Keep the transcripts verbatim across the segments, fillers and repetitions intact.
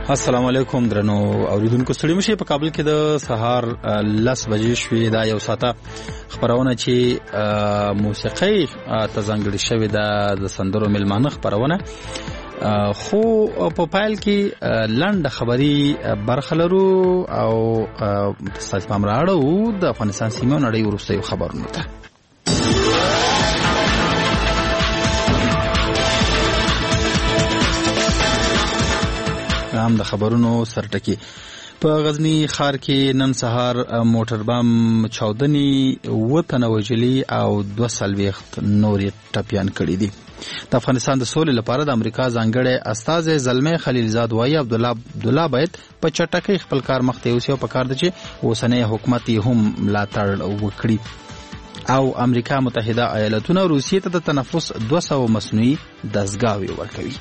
السلام علیکم درنو اوریدونکو ستړي مشه په کابل کې د سهار لس بجې شوې دا یو ساعته خبرونه چې موسیقي تزنګړي شوې د سندرو ملمانه خبرونه خو په پایل کې لنډ خبري برخلرو او تاسو پام راړو د افغانستان سیمه نړۍ ورسته خبرونه ته هم د خبرونو سرټکی په غزنی ښار کې نن سهار موټر بم چاودنی وطن وجلی او دو سلويخت نوري ټپيان کړی دي. د افغانستان د سولې لپاره د امریکا ځانګړی استاذ زلمه خلیلزاد وایي عبد الله عبد الله باید په چټکۍ خپل کار مخته یوسي او په کار دي چې اوسنۍ حکومت هم ملاتړ وکړي او امریکا متحده ایالاتونه روسیې ته د تنفس دوه سوه مصنوعي دستګاوې ورکوي.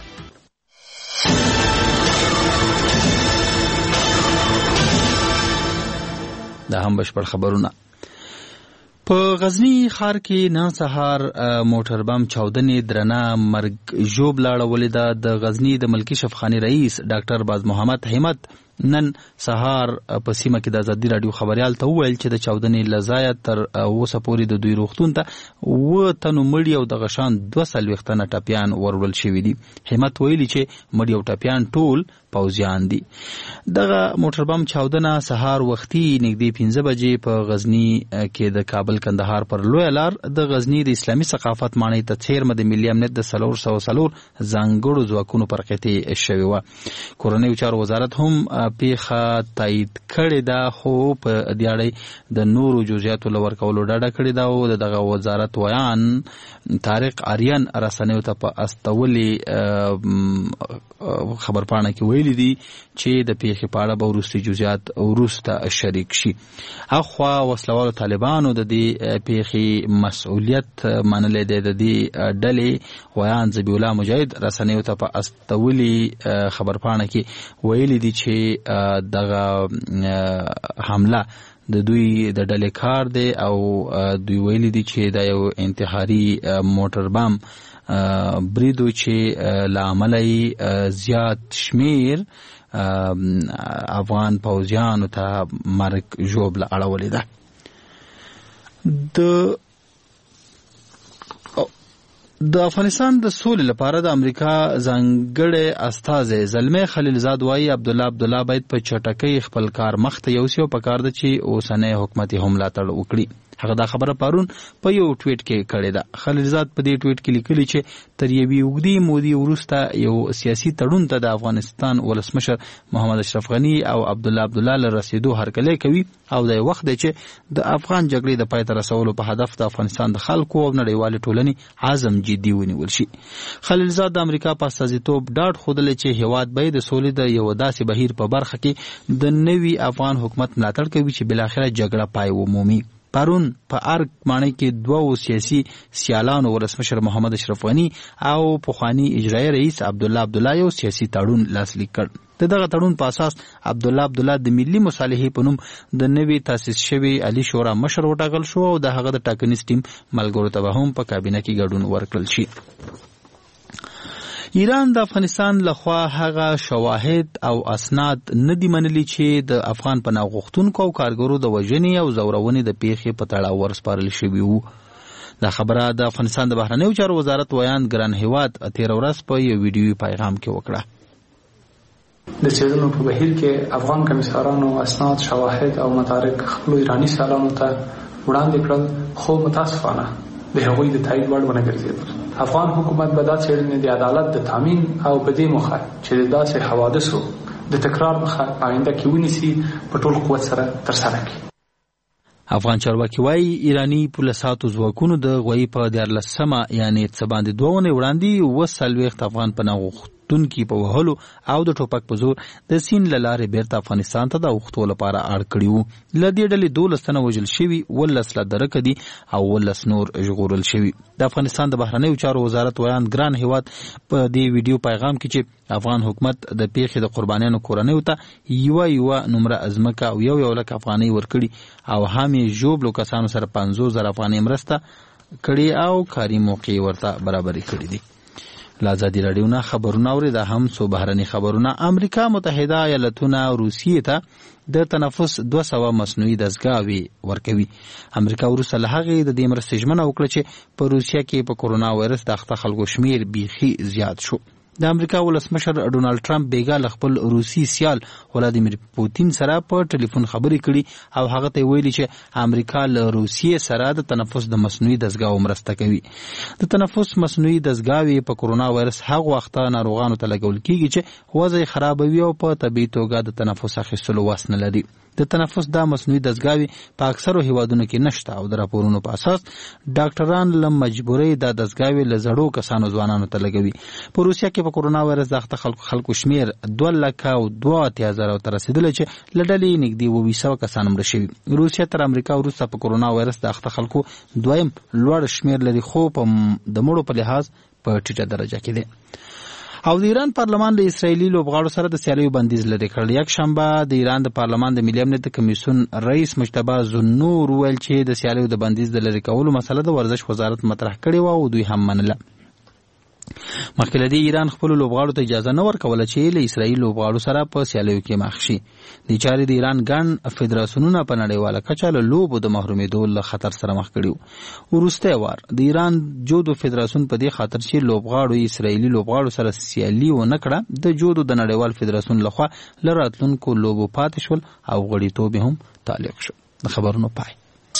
دا هم بشپړ خبرونه. په غزنی ښار کې نن سهار موټر بم چاودنې درنه مرګ ژوب لاړولې ده. د غزنی د ملکی شفخانی رئیس ډاکټر باز محمد همت نن سهار په سیمه کې د ازادي رادیو خبريال ته وویل چې د چاودنې لزایت تر اوسه پورې د دوی روغتون ته و تنو مړي او د غشان دوه سلويختنه ټپيان ورول شوي دي. همت ویلي چې مړي او ټپيان ټول پوځیان دي. دغه موټر بم چاودنه سهار وختي نږدې پنځه بجې په غزنی کې د کابل کندهار پر لوی لار د غزنی د اسلامي ثقافت معنی ته چیرمه د ملي امنیت د سلور سو سلور ځانګړو ځواکونو پر قطعي شوی و. کورنۍ چارو وزارت هم پیخه تایید کړی دا خو په دیاړی د نورو جزئیاتو لور کولو ډاډه کړی دا او دغه وزارت ویان طارق آریان رسنیو ته په استولي خبرپاڼه کې ویلي دي چې د پیښې په اړه به وروستي جزئیات وروسته شریک شي. اخوا وسلوالو طالبانو د دې پیښې مسؤلیت منلې دی. د دې ډلې ویان ذبیح الله مجاهد رسنیو ته په استولي خبرپاڼه کې ویلي دي چې دغه حمله د دوی د ډلې کار دی او دوی ویلي دي چې دا یو انتحاري موټر بم بریدو چې لاملای زیات شمیر افغان پوځیانو ته مرګ ژوبله اړولې ده. د د افغانستان د سولې لپاره د امریکا ځانګړی استاذ زلمه خلیلزاد وایي عبد الله عبد الله باید په چټکۍ خپل کار مخته یوسي او په کار ده چې اوسنۍ حکومت هم ملاتړ وکړي. هغه دا خبره پرون په یو ټویټ کې کړې ده. خلیلزاد په دې ټویټ کې لیکلي چې تر یوې اوږدې مودې وروسته یو سیاسي تړون ته د افغانستان ولسمشر محمد اشرف غني او عبد الله عبد الله له رسیدو هرکلی کوي او د وخت دی چې د افغان جګړې د پای ته رسولو په هدف د افغانستان د خلکو او نړیوالې ټولنې عزم جدي ونیول شي. خلیلزاد د امریکا په استازیتوب ډاډ ښودلی چې هیواد به د سولې د یو داسې بهیر په برخه کې د نوي افغان حکومت ملاتړ کوي چې بالاخره جګړه پای ومومي. پرون په ارګ معنی کې دوه سیاسي سیالانو ولسمشر محمد اشرف غني او پخوانی اجرایی رئیس عبد الله عبد الله یو سیاسي تړون لاسلیک کړ. دغه تړون په اساس عبد الله عبد الله د ملي مصالحې په نوم د نوي تاسیس شوی علي شورا مشر وټاکل شو او د هغه د ټاکنیز ټیم ملګرو ته هم په کابینه کې ګډون ورکړل شي. ایران د افغانستان لخوا هغه شواهد او اسناد نه دي منلي چې د افغان پناه غوښتونکو او کارګرو د وژنې او زورونې د پیښې په تړاو ورسپارل شوي وو. دا خبره د افغانستان د بهرنیو چارو وزارت ویان ګران هیواد تېره ورځ په یو ویډیوي پیغام کې وکړه. د څېړنو په بهیر کې افغان کمیسارانو اسناد، شواهد او مدارک خپلو ایراني سیالانو ته وړاندې کړل خو متاسفانه د هغوی د تایید وړ ونه ګرځېدل. افغان حکومت به دا څېړنې د عدالت د تامین او په دې موخه چې د داسې حوادثو د تکرار مخه آینده کې ونیسي په ټول قوت سره ترسره کړي. افغان چارواکي وایي ایراني پولیساتو ځواکونو د غویي په دیارلسمه یعنې څه باندې دوه اونۍ وړاندې اووه څلوېښت افغان پناه غوښتونکي په وهلو او د ټوپک په زور د سیند له لارې بیرته افغانستان ته د اوښتو لپاره اړ کړي وو. له دې ډلې دولس تنه وژل شوي، ولس لا درکه دي او ولس نور ژغورل شوي. د افغانستان د بهرنیو چارو وزارت ویان ګران هیواد په دې ویډیو پیغام کې چې افغان حکومت د پیښې د قربانیانو کورنیو ته یوه یوه نمره ازمکه او یو یو لک افغانۍ ورکړي او هم یې ژوبلو کسانو سره پنځوس زره افغانۍ مرسته کړي او کاري موقع ورته برابرې کړي دي. لا ازادي رادیو نه خبرونه اوري دا هم سو بهرني خبرونه. امریکا متحده ایالاتونه روسیې ته د تنفس دوه سوه مصنوعي دستګاوې ورکوي. امریکا وروسته له هغې د دې مرستې ژمنه وکړه چې په روسیه کې په کورونا وایرس د اخته خلکو شمیر بیخي زیات شو. د امریکا ولسمشر ډونالد ټرمپ بیګا له خپل روسي سیال ولادیمیر پوتین سره په ټلیفون خبرې کړي او هغه ته ویلي چې امریکا له روسیې سره د تنفس د مصنوعي دستګاو مرسته کوي. د تنفس مصنوعي دستګاوې په کورونا وایرس هغه وخت ناروغانو ته لګول کیږي چې وضع خرابوي او په طبيعي توګه د تنفس اخیستلو وس نه لري. د تنفس دا مصنوعي دستګاوې په اکثرو هیوادونو کې نشته او د راپورونو په اساس ډاکټران له مجبورۍ دا دستګاوې له زړو کسانو ځوانانو ته لګوي. په روسیه کې په کورونا وایرس د اخته خلکو خلکو شمیر دوه لکه او دوه اتیا زره ته رسیدلی چې له ډلې نږدې اووه سوه کسان مړه شوي. روسیه تر امریکا وروسته په کورونا وایرس د اخته خلکو دویم لوړ شمیر لري خو په د مړو په لحاظ په ټیټه درجه کې دی. او د ایران پارلمان له اسرایلی لوبغاړو سره د سیالیو بندیز لري کړ. یک شنبه د ایران د پارلمان د ملي امنیت کمیسیون رئیس مجتبی زنور ویل چې د سیالیو د بندیز د لري کولو مسله د ورزش وزارت مطرح کړې و او دوی هم منله. مخکې له دې ایران خپل لوبغاړو ته اجازه نه ورکوله چې له اسرایل لوبغاړو سره په سیالیو کې مخ شي. د چارې د ایران ګڼ فدراسیونونه په نړیواله کچه له لوبو د محرومېدو له خطر سره مخ کړي وو. وروستی وار د ایران جودو فدراسیون په دې خاطر چې لوبغاړو اسرایلي لوبغاړو سره سیالي ونه کړه د جودو د نړیوال فدراسیون لخوا له راتلونکو لوبو پاتې شول او غړیتوب هم تعلیق شو. د خبرونو پای.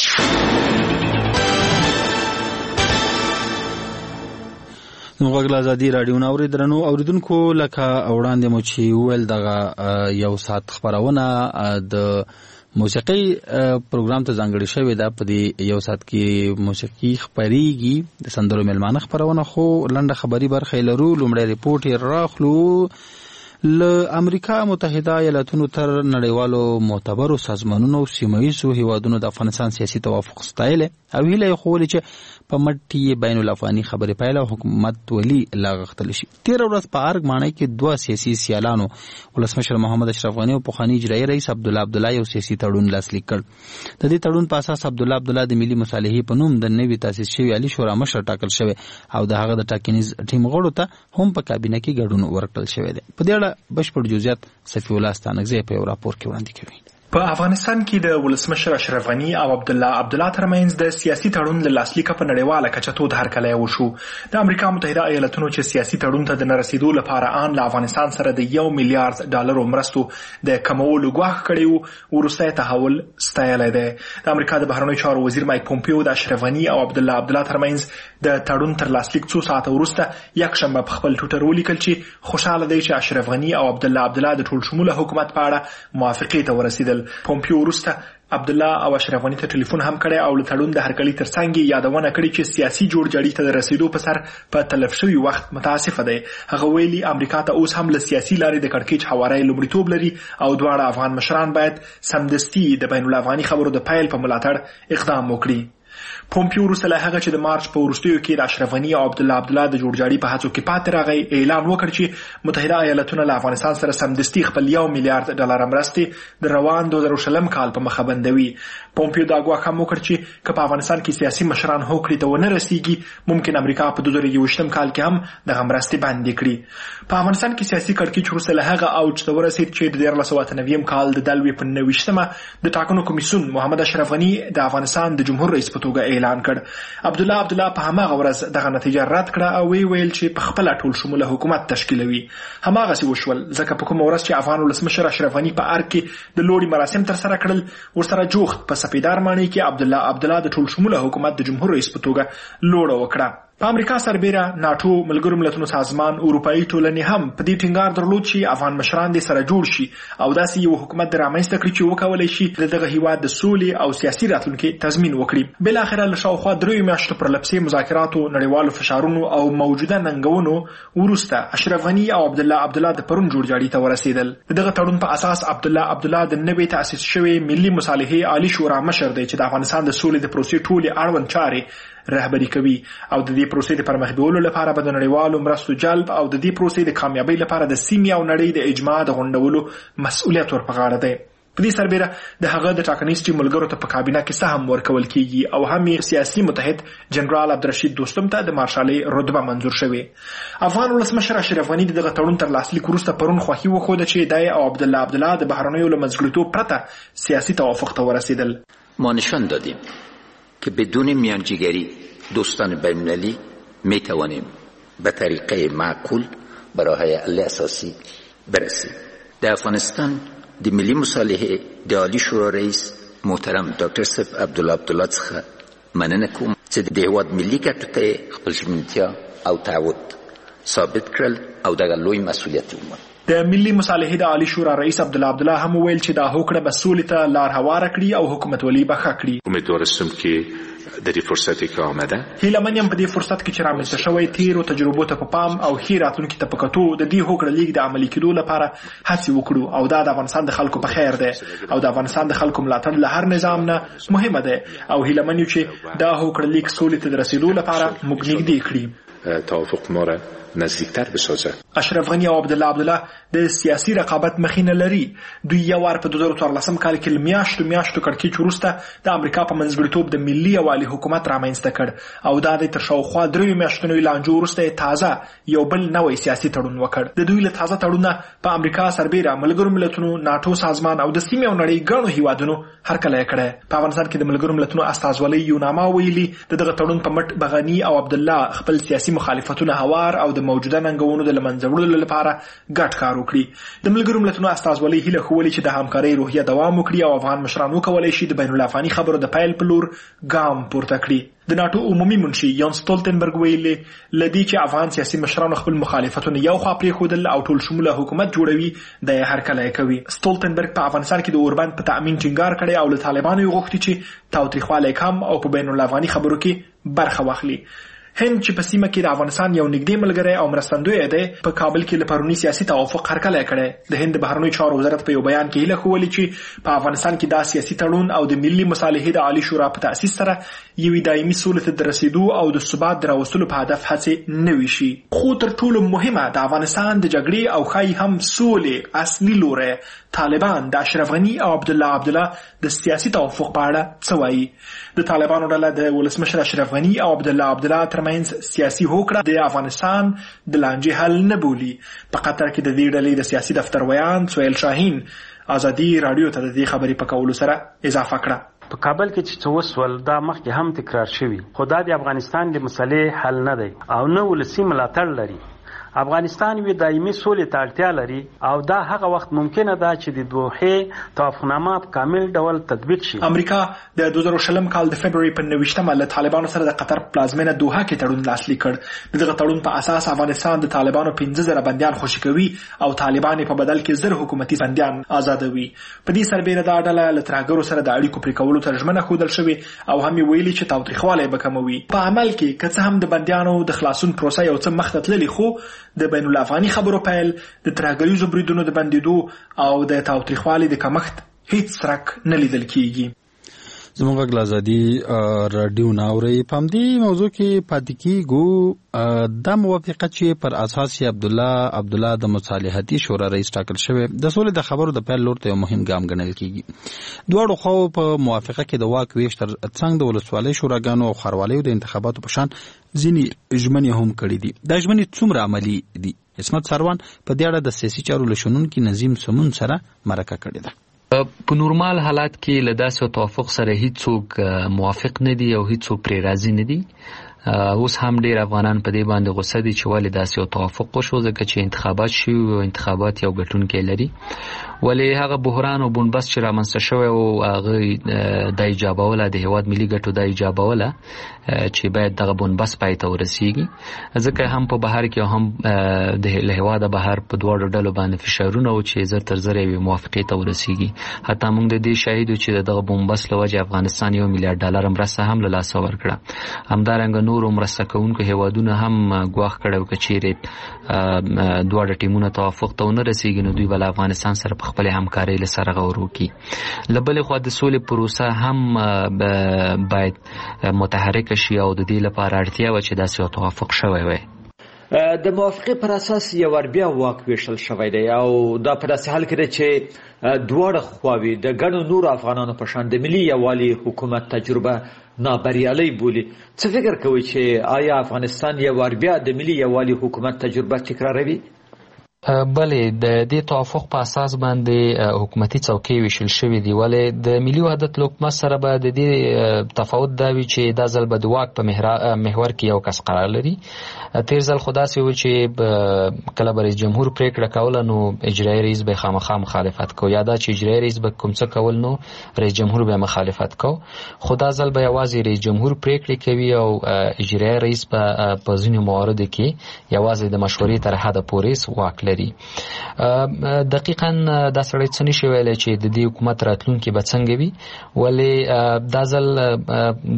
غوږ ازادي رادیو ناوړي درنو اوریدونکو لکه وړاندې مو چې ویل دغه یو ساعت خبرونه د موسیقي پروګرام ته ځانګړې شوې ده. په دې یو ساعت کې موسیقي خبريږي د سندرو ملمانه خبرونه خو لنډه خبري برخه لرو. لومړی ریپورت یې راخلو له امریکا متحده ایالاتونو تر نړیوالو معتبرو سازمانونو او سیمه‌ایزو هیوادونو د افغانستان سیاسي توافق ستایل او هیله خو ولې چې په مټي بین الافغاني خبرې پایله حکومت ولی لاغختل شي. تیر ورځ په ارګ مانای کې دوه سیاسي سیالانو ولسمشر محمد اشرف غنی او پخوانی اجرایي رئیس عبد الله عبد الله یو سیاسي تړون لاسلیک کړ. د دې تړون په اساس عبد الله عبد الله د ملي مصالحې په نوم د نوي تاسیس شوی علي شورا مشر ټاکل شوی او د هغه د ټاکنیز ټیم غړو ته هم په کابینه کې ګډون ورکړل شوی دی. په دې اړه بشپړ جزئیات صفی الله ستانکزی په یو راپور کې وړاندې کوي. په افغانستان کې د ولسمشر اشرف غنی او عبد الله عبد الله ترمنځ د سیاسي تړون له لاسلیک په نړیواله کچه تود هرکلی وشو. د امریکا متحده ایالاتونو چې سیاسي تړون ته د نرسیدو لپاره ان له افغانستان سره د یو میلیارډ ډالرو مرستو د کمولو غواړ کړی وو ورسته تحول ستایلی دی. د امریکا د بهرنیو چارو وزیر مایک پومپیو د اشرف غنی او عبد الله عبد الله ترمنځ د تړون تر لاسلیک څو ساعته وروسته یک شنبه په خپل ټویټر ولیکل چې خوشاله دی چې اشرف غنی او عبد الله عبد الله د ټول شموله حکومت په اړه موافقې ته ورسیدل. پومپیو وروسته عبد الله او اشرف غنی ته ټلیفون هم کړی او له تړون د هرکلي ترڅنګ یادونه کړې چې سیاسي جوړجاړي ته د رسیدو په سر په تلف شوي وخت متاسفه دی. هغه ویلي امریکا ته اوس هم له سیاسي لارې د کړکېچ هواری لومړیتوب لري او دواړه افغان مشران باید سمدستي د بین الافغاني خبرو د پیل په ملاتړ اقدام وکړي. پومپیو وروسته له هغه چې د مارچ په وروستیو کې د اشرف غنی او عبد الله عبد الله د جوړجاړي په هڅو کې پاتې راغی اعلان وکړ چې متحده ایالاتونه له افغانستان سره سمدستي خپل یو میلیارډ ډالر مرستې د روان دوه زره شلم کال په مخه بندوي. پومپیو دا ګواښ هم وکړ چې که په افغانستان کې سیاسي مشران هوکړې ته ونه رسیږي ممکن امریکا په دوه زره یوویشتم کال کې هم دغه مرستې بندې کړي. په افغانستان کې سیاسي کړکېچ وروسته له هغه اوج ته ورسېد چې د دیارلس سوه اته نوي کال د دلوي په نویشتمه د ټاکنو کمیسیون محمد اشرف غنی د افغانستان د جمهور رئیس په توګه اعلان کړ. عبد الله عبد الله په هماغه ورځ دغه نتیجه رد کړه او وی ویل چې په خپل ټول شموله حکومت تشکیلوي. هماغه سی وشول ځکه په کوم ورځ چې افغان ولسمشر اشرف غنی په ارګ کې د لوړي مراسم تر سره کړل ورسره جوخت په سپیدار معنی کې عبد الله عبد الله د ټول شموله حکومت د جمهور رئیس په توګه لوړه وکړه. په امریکا سربیره ناتو ملګرو ملتونو سازمان اروپایي ټولنې هم په دې ټینګار درلود چې افغان مشران دې سره جوړ شي او داسې یو حکومت رامنځته کړي چې وکولای شي د دغه هیواد د سولې او سیاسي راتلونکي تضمین وکړي. بلاخره له شاوخوا دریو میاشتو پر لپسې مذاکراتو نړیوالو فشارونو او موجوده ننګونو وروسته اشرف غنی او عبد الله عبد الله د پرون جوړجاړي ته ورسېدل. دغه تړون په اساس عبد الله عبد الله د نوي تاسیس شوی ملي مصالحې عالی شورا مشر دی چې د افغانستان د سولې د پروسې ټولې اړوند چارې رهبری کوي او د دې پروسې د پرمخ بیولو لپاره به د نړیوالو مرستو جلب او د دې پروسې د کامیابی لپاره د سیمې او نړۍ د اجماع د غونډولو مسؤلیت ورپه غاړه دی. په دې سربیره د هغه د ټاکنیز ټیم ملګرو ته په کابینه کې سهم ورکول کیږي او هم سیاسي متحد جنرال عبدالرشید دوستم ته د مارشالۍ رتبه منظور شوې. افغان ولسمشر اشرف غني دغه تړون تر لاسلیک وروسته پرون خوښي وښوده چې دی او عبدالله عبدالله د بهرنیو له منځګړیتوب پرته سیاسي توافق ته ورسېدل. ما نشان دادیم که بدون میانجیگری دوستان بین‌المللی می توانیم به طریقه معقول به راه حل اساسی برسیم. در افغانستان د ملي مصالحه د عالی شورا رئیس محترم ډاکټر صاحب عبدالله عبدالله څخه مننه کوم چې د هېواد ملي ګټو ته خپل ژمنتیا او تعهد ثابت کړل او دغه لوی مسؤلیت ومنل. د ملي مصالحې د عالی شورا رئیس عبدالله عبدالله هم وویل چې دا هوکړه به سولې ته لار هواره کړي او حکومتولي به ښه کړي. امیدوار هستم که در این فرصتی که آمده هیله من یم په دې فرصت کې چې رامنځته شوی تیرو تجربو ته په پام او ښې راتلونکي ته په کتو د دې هوکړه لیک د عملي کېدو لپاره هڅې وکړو او دا د افغانستان د خلکو په خیر دی او د افغانستان د خلکو ملاتړ له هر نظام نه مهمه دی او هیله من یو چې دا هوکړه لیک سولې ته د رسېدو لپاره موږ نږدې کړي. توافق ما را نزدیکتر بسازه. اشرف غني او عبدالله عبدالله د سیاسي رقابت مخینه لري. دوی یو وار په دوه زره څوارلسم کال کې میاشتو میاشتو کړکېچ وروسته د امریکا په منځګړیتوب د ملي یووالي حکومت رامنځته کړ او دا د تر شاوخوا دریو میاشتنو لانجو وروسته تازه یو بل نوی سیاسي تړون وکړ. د دوی له تازه تړونه په امریکا سربیره ملګرو ملتونو ناټو سازمان او د سیمې او نړۍ ګڼو هیوادونو هرکلی کړی. په افغانستان کې د ملګرو ملتونو استازولۍ یو نامه ویلي د دغه تړون په مټ به غني او عبدالله خپل سیاسي مخالفتونه هوار او د موجوده ننګونو د له منځه وړلو لپاره ګډ کار وکړي. د ملګرو ملتونو استازولۍ هیله ښولې چې د همکارۍ روحیه دوام وکړي او افغان مشران وکولی شي د بین الافغاني خبرو د پیل په لور ګام پورته کړي. د ناټو عمومي منشي یان سټولټنبرګ ویلي لدی چې افغان سیاسي مشران خپل مخالفتونه یو خوا پرېښودل او ټول شموله حکومت جوړوي د هرکلی کوي. سټولټنبرګ په افغانستان کې د اوربند په تأمین ټینګار کړی او له طالبانو یې غوښتي چې تاوتریخوالی کم او په بین الافغاني خبرو کې برخه واخلي. هند چې په سیمه کې د افغانستان یو نږدې ملګری او مرستندوی دی په کابل کې له پروني سیاسي توافق هرکلی کړی. د هند بهرنیو چارو وزارت په یو بیان کې هیله ښولې چې په افغانستان کې دا سیاسي تړون او د ملي مصالحې د عالی شورا په تأسیس سره یوې دایمي سولې ته د رسېدو او د ثبات د راوستلو په هدف هڅې نوي شي. خو تر ټولو مهمه د افغانستان د جګړې او ښایي هم سولې اصلي لوری طالبان د اشرف غني او عبدالله عبدالله د سیاسي توافق په اړه څه وایي. د طالبانو ډله د ولسمشر اشرف غني او عبدالله عبدالله ترمنځ سیاسي هوکړه د افغانستان د لانجې حل نه بولي. په قطر کې د دې ډلې د سیاسي دفتر ویان سهیل شاهین ازادي راډیو ته د دې خبرې په کولو سره اضافه کړه. په کابل کې چې څه وسول دا مخکې هم تکرار شوي خو دا د افغانستان د مسلې حل نه دی او نه ولسي ملاتړ لري. افغانستان یو دایمي سولې ته اړتیا لري او دا هغه وخت ممکنه ده چې د دوحې توافقنامه په کامل ډول تطبیق شي. امریکا د دوه زره شلم کال د فبروري په نویشتمه له طالبانو سره د قطر پلازمینه دوحه کې تړون لاسلیک کړ. دغه تړون په اساس افغانستان د طالبانو پنځه زره بندیان خوشي کوي او طالبان په بدل کې زر حکومتي بندیان آزادوي. په دې سربیره دا ډله له ترهګرو سره د اړیکو پرې کولو ته ژمنه ښودل شوې او هم یې ویلي چې تاوتریخوالی به کموي. په عمل کې که څه هم د بندیانو د خلاصون پروسه یو څه مخته تللې خو د بین الافغاني خبرو پیل د ترهګریزو بریدونو د بندېدو او د تاوتریخوالي د کمښت هیڅ څرک نه لیدل کیږي. زموږ غږ ازادي راډیو ناوري په همدې موضوع کې پاتې کیږو. دا موافقه چې پر اساس عبدالله عبدالله د مصالحتي شورا رئیس ټاکل شوی د سولې د خبرو د پیل لور ته یو مهم ګام ګڼل کیږي. دواړو خواو په موافقه کې د واک ویش تر څنګ د ولسوالۍ شوراګانو او ښاروالیو د انتخاباتو په شان ځینې ژمنې هم کړي دي. دا ژمنې څومره عملي دي؟ عصمت سروان په دې اړه د سیاسي چارو له شنونکي نظیم سمون سره مرکه کړې ده. په نورمال حالات کې له داسې توافق سره هیڅوک موافق نه دي او هیڅوک پرې راضي نه دي. اوس هم ډیر افغانان په دې باندې غوسه دي چې ولې داسې توافق وشو ځکه چې انتخابات شي او انتخابات یو ګټونکی لري. ولې هغه بحران او بنبست چې رامنځته شوی او هغه د ایجابوله د هیواد ملي ګټو د ایجابوله چې باید دغه بنبست پای ته ورسیږي ځکه هم په بهر کې هم د هیواد بهر په دواړو ډلو باندې فشارونه او چې زر تر زر یې موافقې ته ورسیږي. حتی موږ د دې شاهدو چې دغه بنبست له وجې افغانستان یو میلیارډ ډالر مرسته هم له لاسه ورکړه. همدارنګه نورو مرسته کوونکو هیوادونه هم ګواښ کړی که چیرې دواړه ټیمونه توافق ته ونه رسیږي نو دوی به له افغانستان سره په خپلې همکارۍ له سره غور وکړي. له بلې خوا د سولې پروسه هم باید متحرکه شي او د دې لپاره اړتیا وه چې داسې یو توافق شوی وی. د موافقې پر اساس یو ور بیا واک ویشل شوی دی او دا په داسې حال کې دی چې دواړه خواوې د ګڼو نورو افغانانو په شان د ملي یووالي حکومت تجربه نابریالۍ بولي. څه فکر کوئ چې آیا افغانستان یو ور بیا د ملي یووالي حکومت تجربه تکراروي؟ بله، د دې توافق په اساس باندې حکومتي څوکۍ ویشل شوې دي، ولې د ملي وحدت حکومت سره به د دې تفاوت دا وي چې دا ځل به د واک په محور کې یو کس قرار لري. تیر ځل خو داسې و چې کله به رئیس جمهور پرېکړه کوله نو اجرایي رئیس به خامخا مخالفت کو، یا دا چې اجرایي رئیس به کوم څه کول نو رئیس جمهور به مخالفت کو. خو دا ځل به یوازې رئیس جمهور پرېکړې کوي او اجرایي رئیس به په ځینو مواردو کې یوازې د مشورې تر حده پورې واک لري. دقیقاً دا سړی څه نشي ویلی چې د دې حکومت راتلونکي به څنګه وي، ولې دا ځل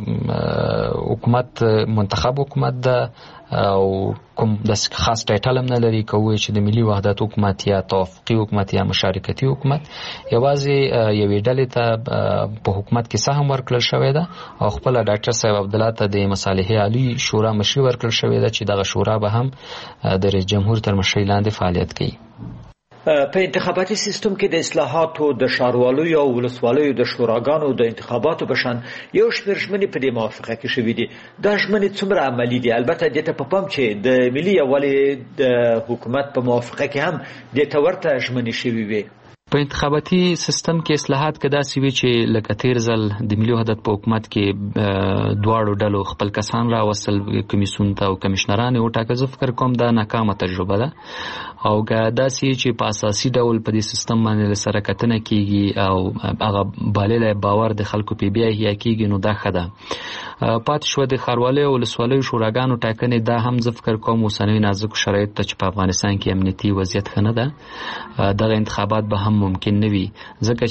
د حکومت منتخب حکومت ده او کوم د خاص ټایټل هم نه لري، کوي چې د ملي وحدت حکومت یا توافقي حکومت یا مشارکتي حکومت. یوازې یوې ډلې ته په حکومت کې سهم ورکړل شوی ده او خپل ډاکټر صاحب عبدالله ته د مصالحې عالی شورا مشري ورکړل شوی ده چې دغه شورا به هم د رئیس جمهور تر مشرۍ لاندې فعالیت کوي. په انتخاباتي سیستم کې د اصلاحاتو د ښاروالۍ او ولسوالیو د شوراګانو د انتخاباتو په شان یو شمېر ژمنې په دې موافقه کې شوي دي. دا ژمنې څومره عملي دي؟ البته دې ته په پام چې د ملي یووالي د حکومت په موافقه کې هم دې ته ورته ژمنې شوي وي. په انتخاباتي سیستم کې اصلاحات که داسې وي چې لکه تیر ځل د ملي وحدت په حکومت کې دواړو ډلو خپل کسان راوستل کمیسیون ته او کمیشنران یې وټاکل، زه فکر کوم دا ناکامه تجربه ده. او که داسې چې په اساسي ډول په دې سیستم باندې سره کتنه کیږي او هغه بالله باور د خلکو په بیا احیا کیږي نو دا ښه ده. پاتې شوه د ښاروالۍ او ولسوالیو شوراګانو ټاکنې، دا هم زه فکر کوم اوسنیو نازکو شرایطو ته چې په افغانستان کې امنیتي وضعیت ښه نه ده، دغه انتخابات به هم ممکن نه وي، ځکه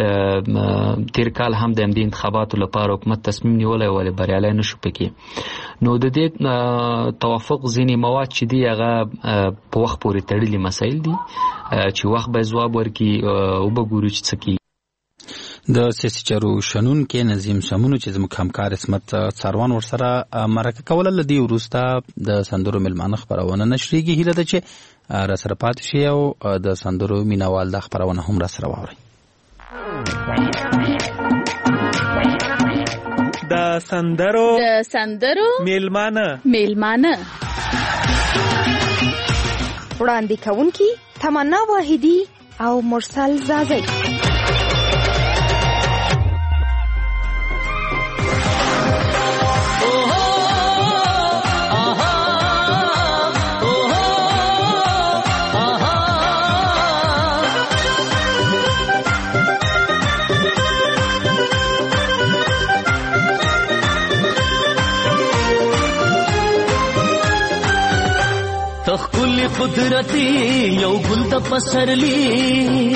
چې تیر کال هم د همدې انتخاباتو لپاره حکومت تصمیم نیولی ولې بریالی نه شو پکې. نو د دې توافق ځینې مواد چې دي هغه په وخت پورې تړلي مسایل دي چې وخت به ځواب ورکړي او به ګورو چې څه کیږي. د سیاسي چارو شنونکي نظیم سمونو چې زموږ همکار عصمت څاروان ورسره مرکه کوله، له دې وروسته د سندرو میلمانه خپرونه نشریږي. هیله ده چې راسره پاتې شي او د سندرو مینوال د خپرونه هم راسره واوري. د سندرو د سندرو میلمانه میلمانه وړاندې کوونکي تمنا واحدی او مرسل زازی. تخکل قدرتی یو گل د پسرلی،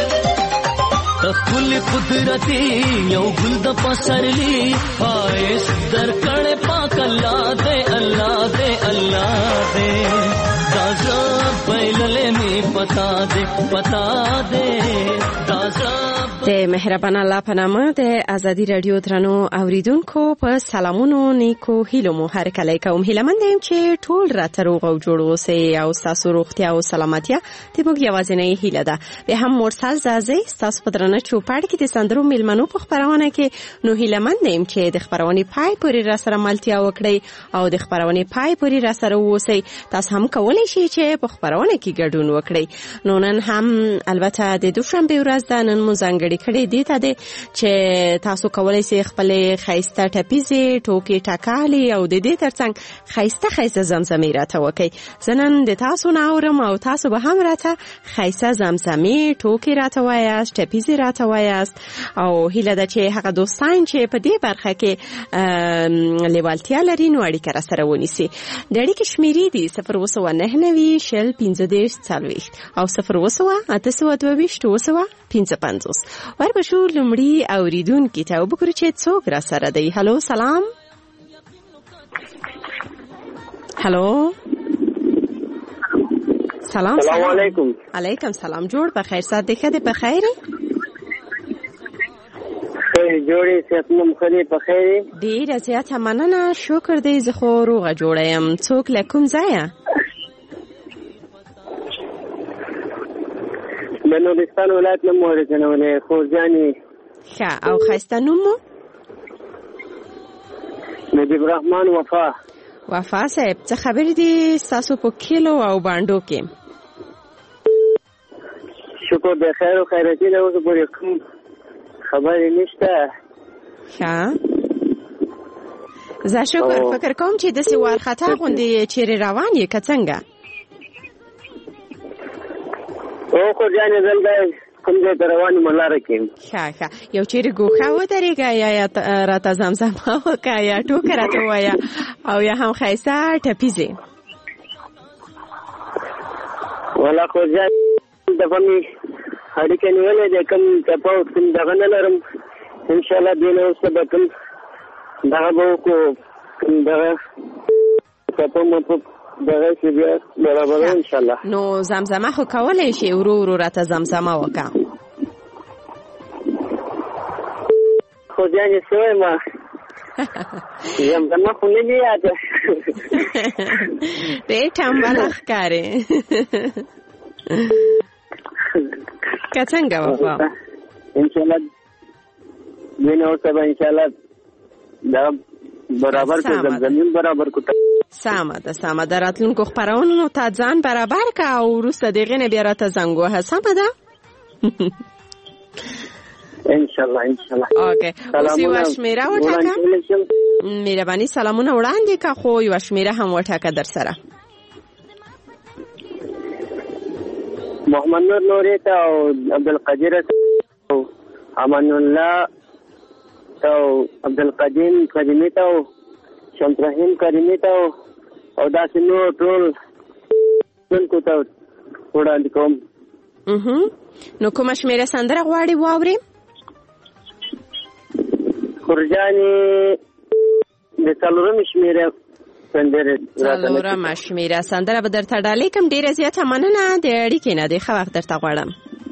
تخکل قدرتی یو گل د پسرلی، پایس در کړه پاک الله دې الله دې الله دې، دازا پهلله می پتا دې پتا دې دازا. د مهربان الله په نامه د ازادي رادیو درنو اوریدونکو په سلامونو نیکو هیلو مو هر کله کوم هیله مند یم چې ټول راته روغ او جوړ اوسئ او ستاسو روغتیا او سلامتیا د موږ یوازینۍ هیله ده. به هم مرسل زازی ستاسو په درنه چوپړ کې د سندرو میلمنو په خپرونه کې نو هیله مند یم چې د خپرونې پای پورې را سره ملتیا وکړئ او د خپرونې پای پورې را سره اوسئ. تاسو هم کولی شئ چې په خپرونه کې ګډون وکړئ. نو نن هم البته د دوشنبه ورځ ده، نن مو ځانګړي کړي دي ته دي چې تاسو کولای شئ خپل خایسته ټپیزې ټوکې ټکالي او د دې ترڅنګ خایسته خایسته زمزمې راته وکړئ. زنن د تاسو نه اورم او تاسو به هم راته خایسته زمزمې ټوکې راته وایاست، ټپیزې راته وایاست او هیله ده چې هغه دوستان چې په دې برخه کې لیوالتیا لري نو اړیکه راسره ونیسي. د اړیکې شمیرې دي صفر اوه سوه نهه نوي شل پنځه دېرش څلوېښت او صفر اوه سوه اته سوه دوه ویشت اوه سوه پنځه پنځوس. وربشو لمړي اوریدونکي ته وګورو چې څوک را سره دی. هلو سلام. هلو سلام. سلام علیکم. علیکم سلام. جوړ بخیر سات دیخه دی بخیر خیر جوړی صحتمند خدای په خیر. ډیر زیاته مننه شکر دی. زه خو روغه جوړه یم. څوک له کوم ځایه؟ نورستان ولایت نه مو ورسنولې خوږیانې. ښه او ښایسته نوم مو؟ نجیب الرحمن وفا. وفا صاحب څه خبرې دي ستاسو په کیلو او بانډو کې؟ شکر د خیر او خیراتي ده. اوس پورې کوم خبرې نشته. ښه زه شکر فکر کوم چې داسې وارخطا غوندې چیرې روان یې که څنګه؟ او خوږیانې دلته کوم ځای ته روان یم لاره کې. ښه ښه یو چیرې ګوښه ودرېږه یا راته زمزمه وکړه یا ټوکه راته ووایه او یا هم ښایسته ټپیزې. والا خوږیانې دغه مې اړیکه نیولې ده کوم ټپه او کوم دغه نه لرم. انشاءالله دې نه وروسته به کوم دغه به وکړو کوم دغه ټپه مو په دغه کې بیا برابرو انشاءالله. نو زمزمه خو کولی شي ورو ورو راته زمزمه وکړه. خوږیانې څه وایم زمزمه خو نه دي یاده. ډېر ټمبله ښکارې که څنګه وفا؟ انشاءالله دې نه وروسته به انشاءالله دا برابر کو زمین برابر کو. سمه ده سمه ده راتلونکو خپرونو ته ځان برابر که او وروسته د هغې نه بیا راته زنګ وهه. سمه ده انشاءالله انشاءالله. اوکې اوس یوه شمېره وټاکه. مهرباني سلامونه وړاندې که خو یوه شمېره هم وټاکه در سره. محمد نور نورې ته او عبدالقدیر او امان الله او عبدالقدیم کریمي ته او شمس رحیم کریمي ته او داسې نور ټول ټولکو ته وړاندې کوم. نو کومه شمېره سندره غواړې واورې؟ خوږیانې د څلورمې شمېره سندره. څلورمه شمېره سندره به درته ډالۍ کړم. ډېره زیاته مننه د اړیکې نه. د ښه وخت درته غواړم.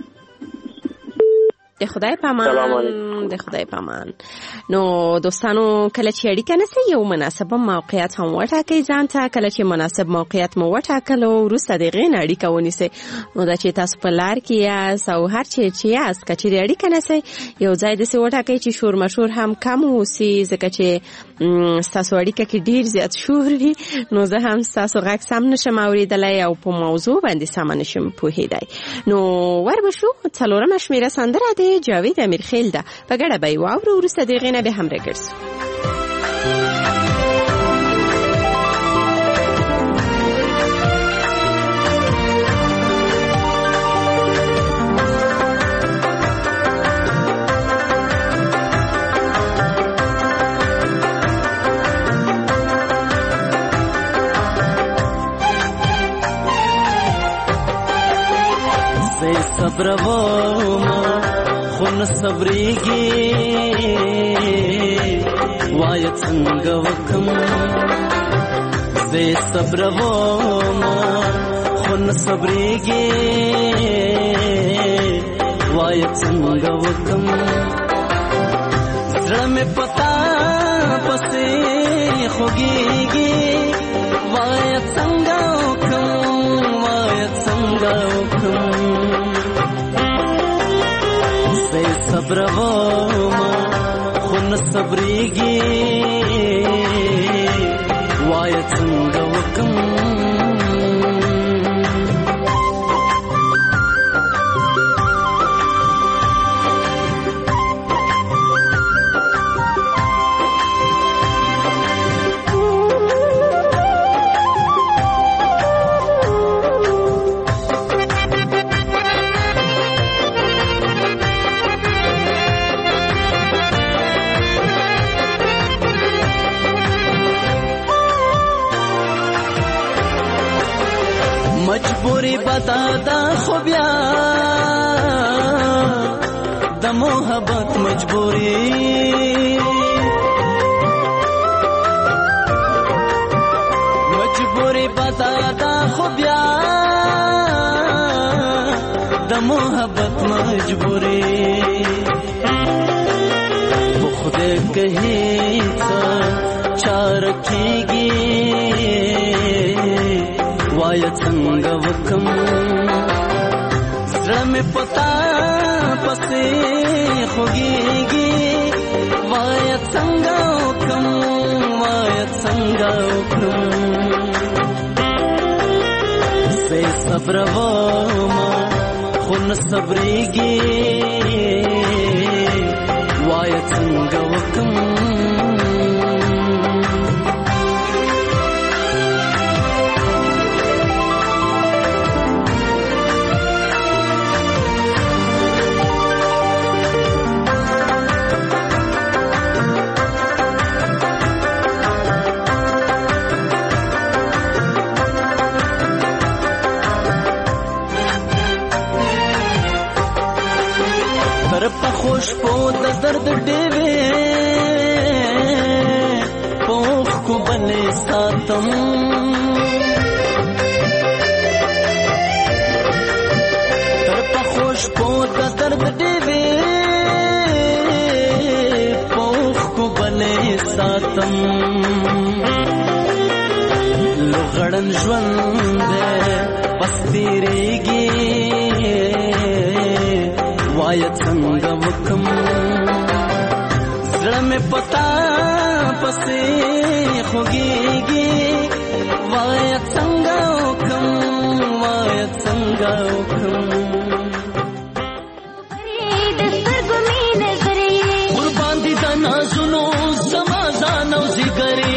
د خدای پامان د خدای پامان. نو دوستانو کله چې اړیکه نسی یو مناسب موقعیت هم وټاکئ ځان ته. کله چې مناسب موقعیت مو وټاکلو وروسته د هغې نه اړیکه ونیسئ. نو دا چې تاسو په لار کې یاست او هر چیرې چې یاست که چیرې اړیکه نسی یو ځای داسې وټاکئ چې شور مشور هم کم اوسي ځکه چې ستاسو اړیکه کې ډېر زیات شور وي نو زه هم ستاسو غږ سم نشم اورېدلی او په موضوع باندې سمه نشم پوهېدی. نو ور به شو څلورمه شمېره سندره د جاوید امیرخیل ده. په ګډه به یې واورو وروسته د هغې نه بیا هم راګرځو. صبروما خو نه صبرېږي وایه څنګه وکم زه صبروما خو نه صبرېږي وایه څنګه وکم زړه مې پتا پسې خوږېږي وایه څنګه وکم وایه څنګه وکم صبروما خو نه صبرېږي وایه څنګه وکم مجبوری بتا دا خو بیا د محبت مجبوری مجبوری بتا دا خو بیا د محبت مجبوری خدای کہی څه چار کیږي وایه څنګه وکم زړه مې مې پتا پسې خوږېږي وایه څنګه وکړم وایه څنګه وکړم زه صبرومه خو نه صبرېږي وایه څنګه وکړم خوشبو د درد ډېوې پوخ کو بلې ساتم تر په خوشبو د درد ډېوې پوخ کو بلې ساتم لغړن ژوند بس تیریږي وایه څنګه وکم زړه مې پتا پسې خوږېږي وایه څنګه وکم وایه څنګه وکم قربان دي د نازونو زما ځان او ځیګرې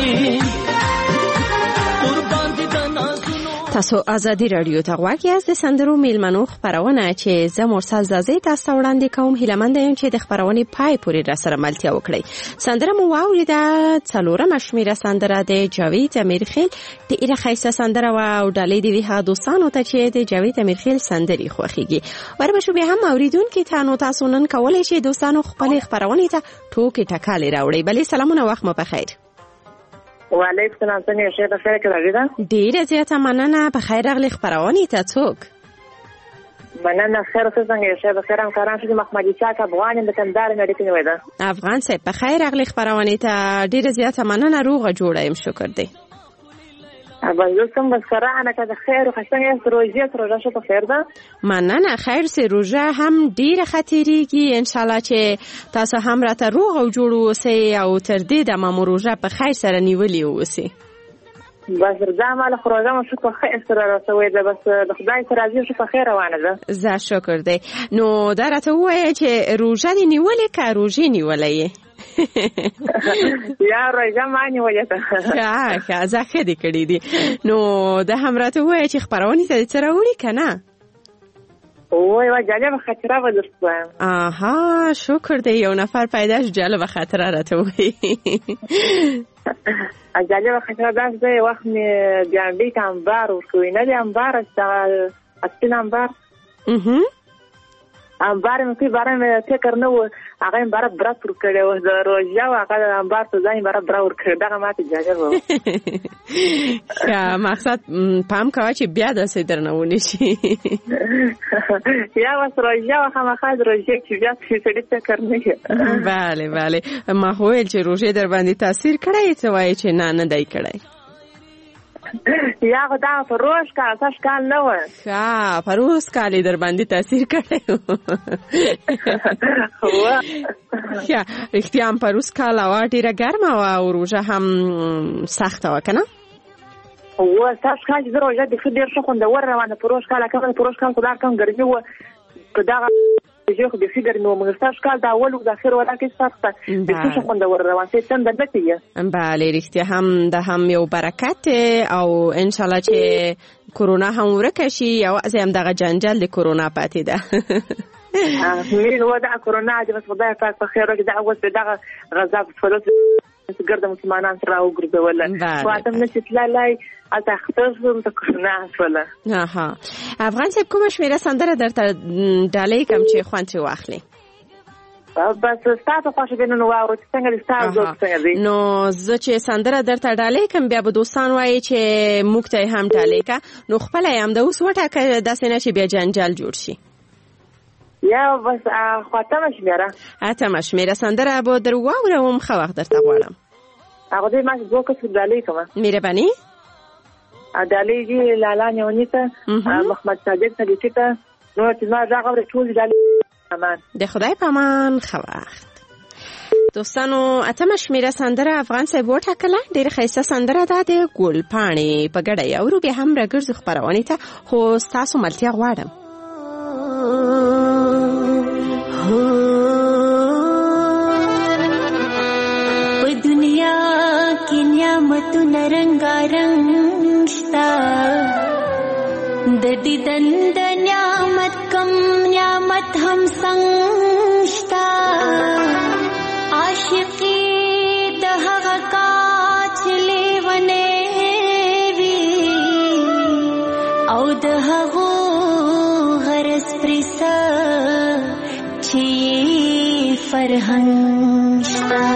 تاسو ازادي رادیو ته غواړئ یاست د سندرو میلمنو خبرونه چې زه مرسل زازي تاسو وړاندې کوم هیله مند یم چې د خبرونې پای پورې را سره ملتیا وکړئ سندره مو واوریده څلورمه شمیره سندره د جاوید امیرخیل ډیره ښایسته سندره وه او ډالۍ د ویها دوستانو ته چې د جاوید امیرخیل سندرې خوښیږي وربشو بیا هم اوریدونکي ته نو تاسو نن کولی شئ دوستانو خپلې خبرونې ته ټوکې ټکالې راوړئ بلې سلامونه وخت مو بخیر وعلیکم السلام څنګه شه په خیر کې راغلی ډیره زیاته مننه په خیر راغلی خبرونه ته څوک مننه خیر څنګه شه په خیر هم کاران شي محمد اسحاق افغان د کندهار مې ډېر وې ده افغان صاحب په خیر راغلی خبرونه ته ډیره زیاته مننه روغه جوړه يم شکر دی ابازوسم بسره انا که خیر خو څنګه روزه روزه شو په خیر ده مننه خیر سه روزه هم ډیره خطرېږي ان شاء الله چې تاسو هم راته روغ او جوړ اوسئ او تر دې د ماموروزه په خیر سره نیولې اوسئ بس رضا مال خروجه مو شو په خیر سره راځوي ده بس د خدای سره راځي شو په خیر روانه ده زه شکر دی نو دا راته وایي چې روزه دی نیولې که روزه نیولې یا روزه مانی وجه ها ها زه دې کړې دي نو دا هم راته وایي چې خبرونه ته سره وړي کنه وای وای جالب خاطره و درته آها شکر دی یو نفر پیدا شو جالب خاطره راته وایي جالب خاطره داس دی وخت می بیانډي کمبار ورکوي نه دی انبار اشتغل اصل انبار اها انبار مې په بارے مې فکر نه و هغه انبار برات ور کړو د روزه او هغه انبار ته ځای انبار برا ور کړ دغه ماته جالب و یا مقصد پام کوي چې بیا د سیدرنه ونی شي یا وس روزه او هغه خاص روزه چې بیا څه فکر نه کوي bale bale ما هویل چې روزه در باندې تاثیر کړی څه وایي چې نه نه دای کړی یا خدا فروش کا اساس کال نه و ها فروش کال در باندې تاثیر کړی هو یا اختیام فروش کال او ډیره ګرمه او روزه هم سخته وکنه هو اساس کال چې روزه د خدای څخه خوندور روانه فروش کال کوم فروش کال خدای کوم ګرځي و کدا چې خو د فکر نو موږ تاسو کال دا اول او د اخر ولا کې سخته د څه خوندور روان سي څنګه دته bale رښتیا هم د هم یو برکت او ان شاء الله چې کورونا هم ورکه شي او زم دغه جنجال د کورونا پاتې ده مې هو دا کورونا چې بس خدای پاک په خیر کې دا اوس دغه غذا په فلوس ګرد مسلمانان سره وګرځول واته نشي تلای اته خطر زم ته کورونا فله ها افغان صاحب کوم شمیره سندره درته ډالۍ کوم چې خوان چې واخلي بس تاسو خوښ دي نو واورو څنګه تاسو څنګه نو زه چې سندره درته ډالۍ کوم بیا به دوستان وایي چې موږ ته هم ډالۍ کا نو خپل هم د اوس وټاکه داسې نه چې بیا جنجال جوړ شي یا بس خاتمه شمیره اتمه شمیره سندره به در واورم خو وخت درته غواړم هغه دې ما دوه کس ډالۍ کوم مهرباني ډالۍ دي لالا نیونیته محمد صادق صدیقی ته نو چې ما دا خبره ټول دي امان د خدای په امان. ښه وخت دوستانو. اتمه شمیره سندره افغان صاحب وټاکله. ډېره ښایسته سندره ده د ګل پاڼې په ګډه یې اورو. بیا هم راګرځو خپرونې ته، خو ستاسو ملتیا غواړم. په دنیا کې نعمتونه رنګارنګ شته، د دیدن د نعمت کم نعمت هم څنګه شته. عاشقي د هغه کاچ لیونې وي او د هغو غرض پرېسه چې فرهنګ شته.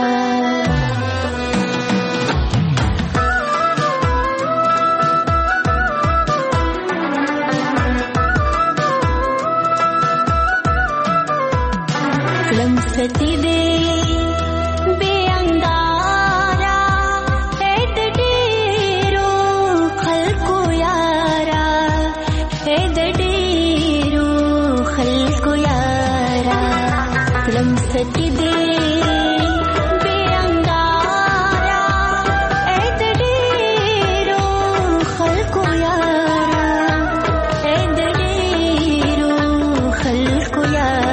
لمستی دې بے انگارا اید ډیرو خلکو یارا، اید ډیرو خلکو یارا. لمستی دې بے انگارا اید ډیرو خلکو یارا، اید ډیرو خلکو یارا.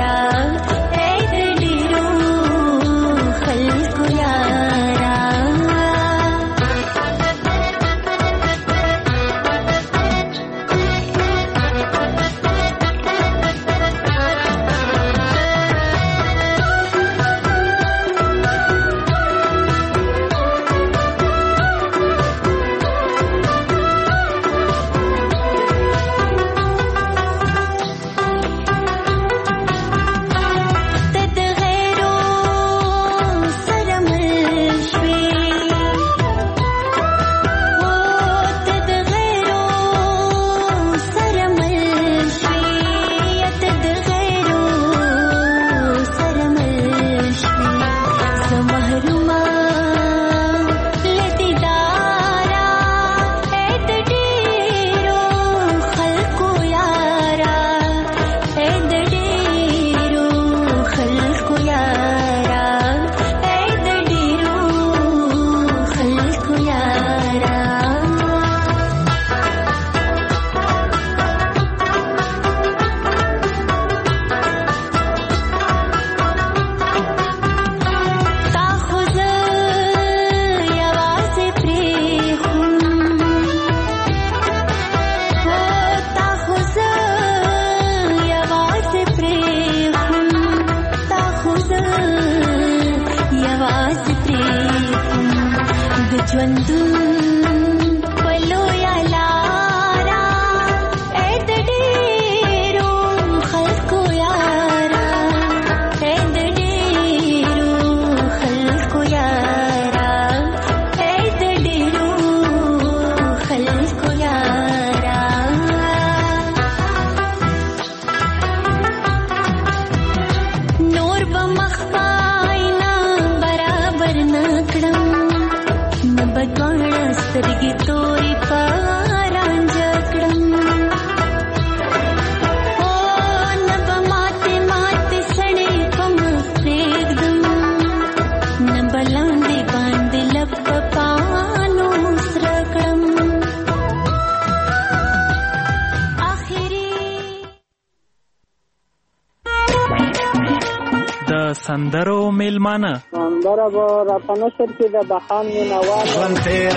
سندرو میلمانه سندره به را په نشر کې د بخان مینوال او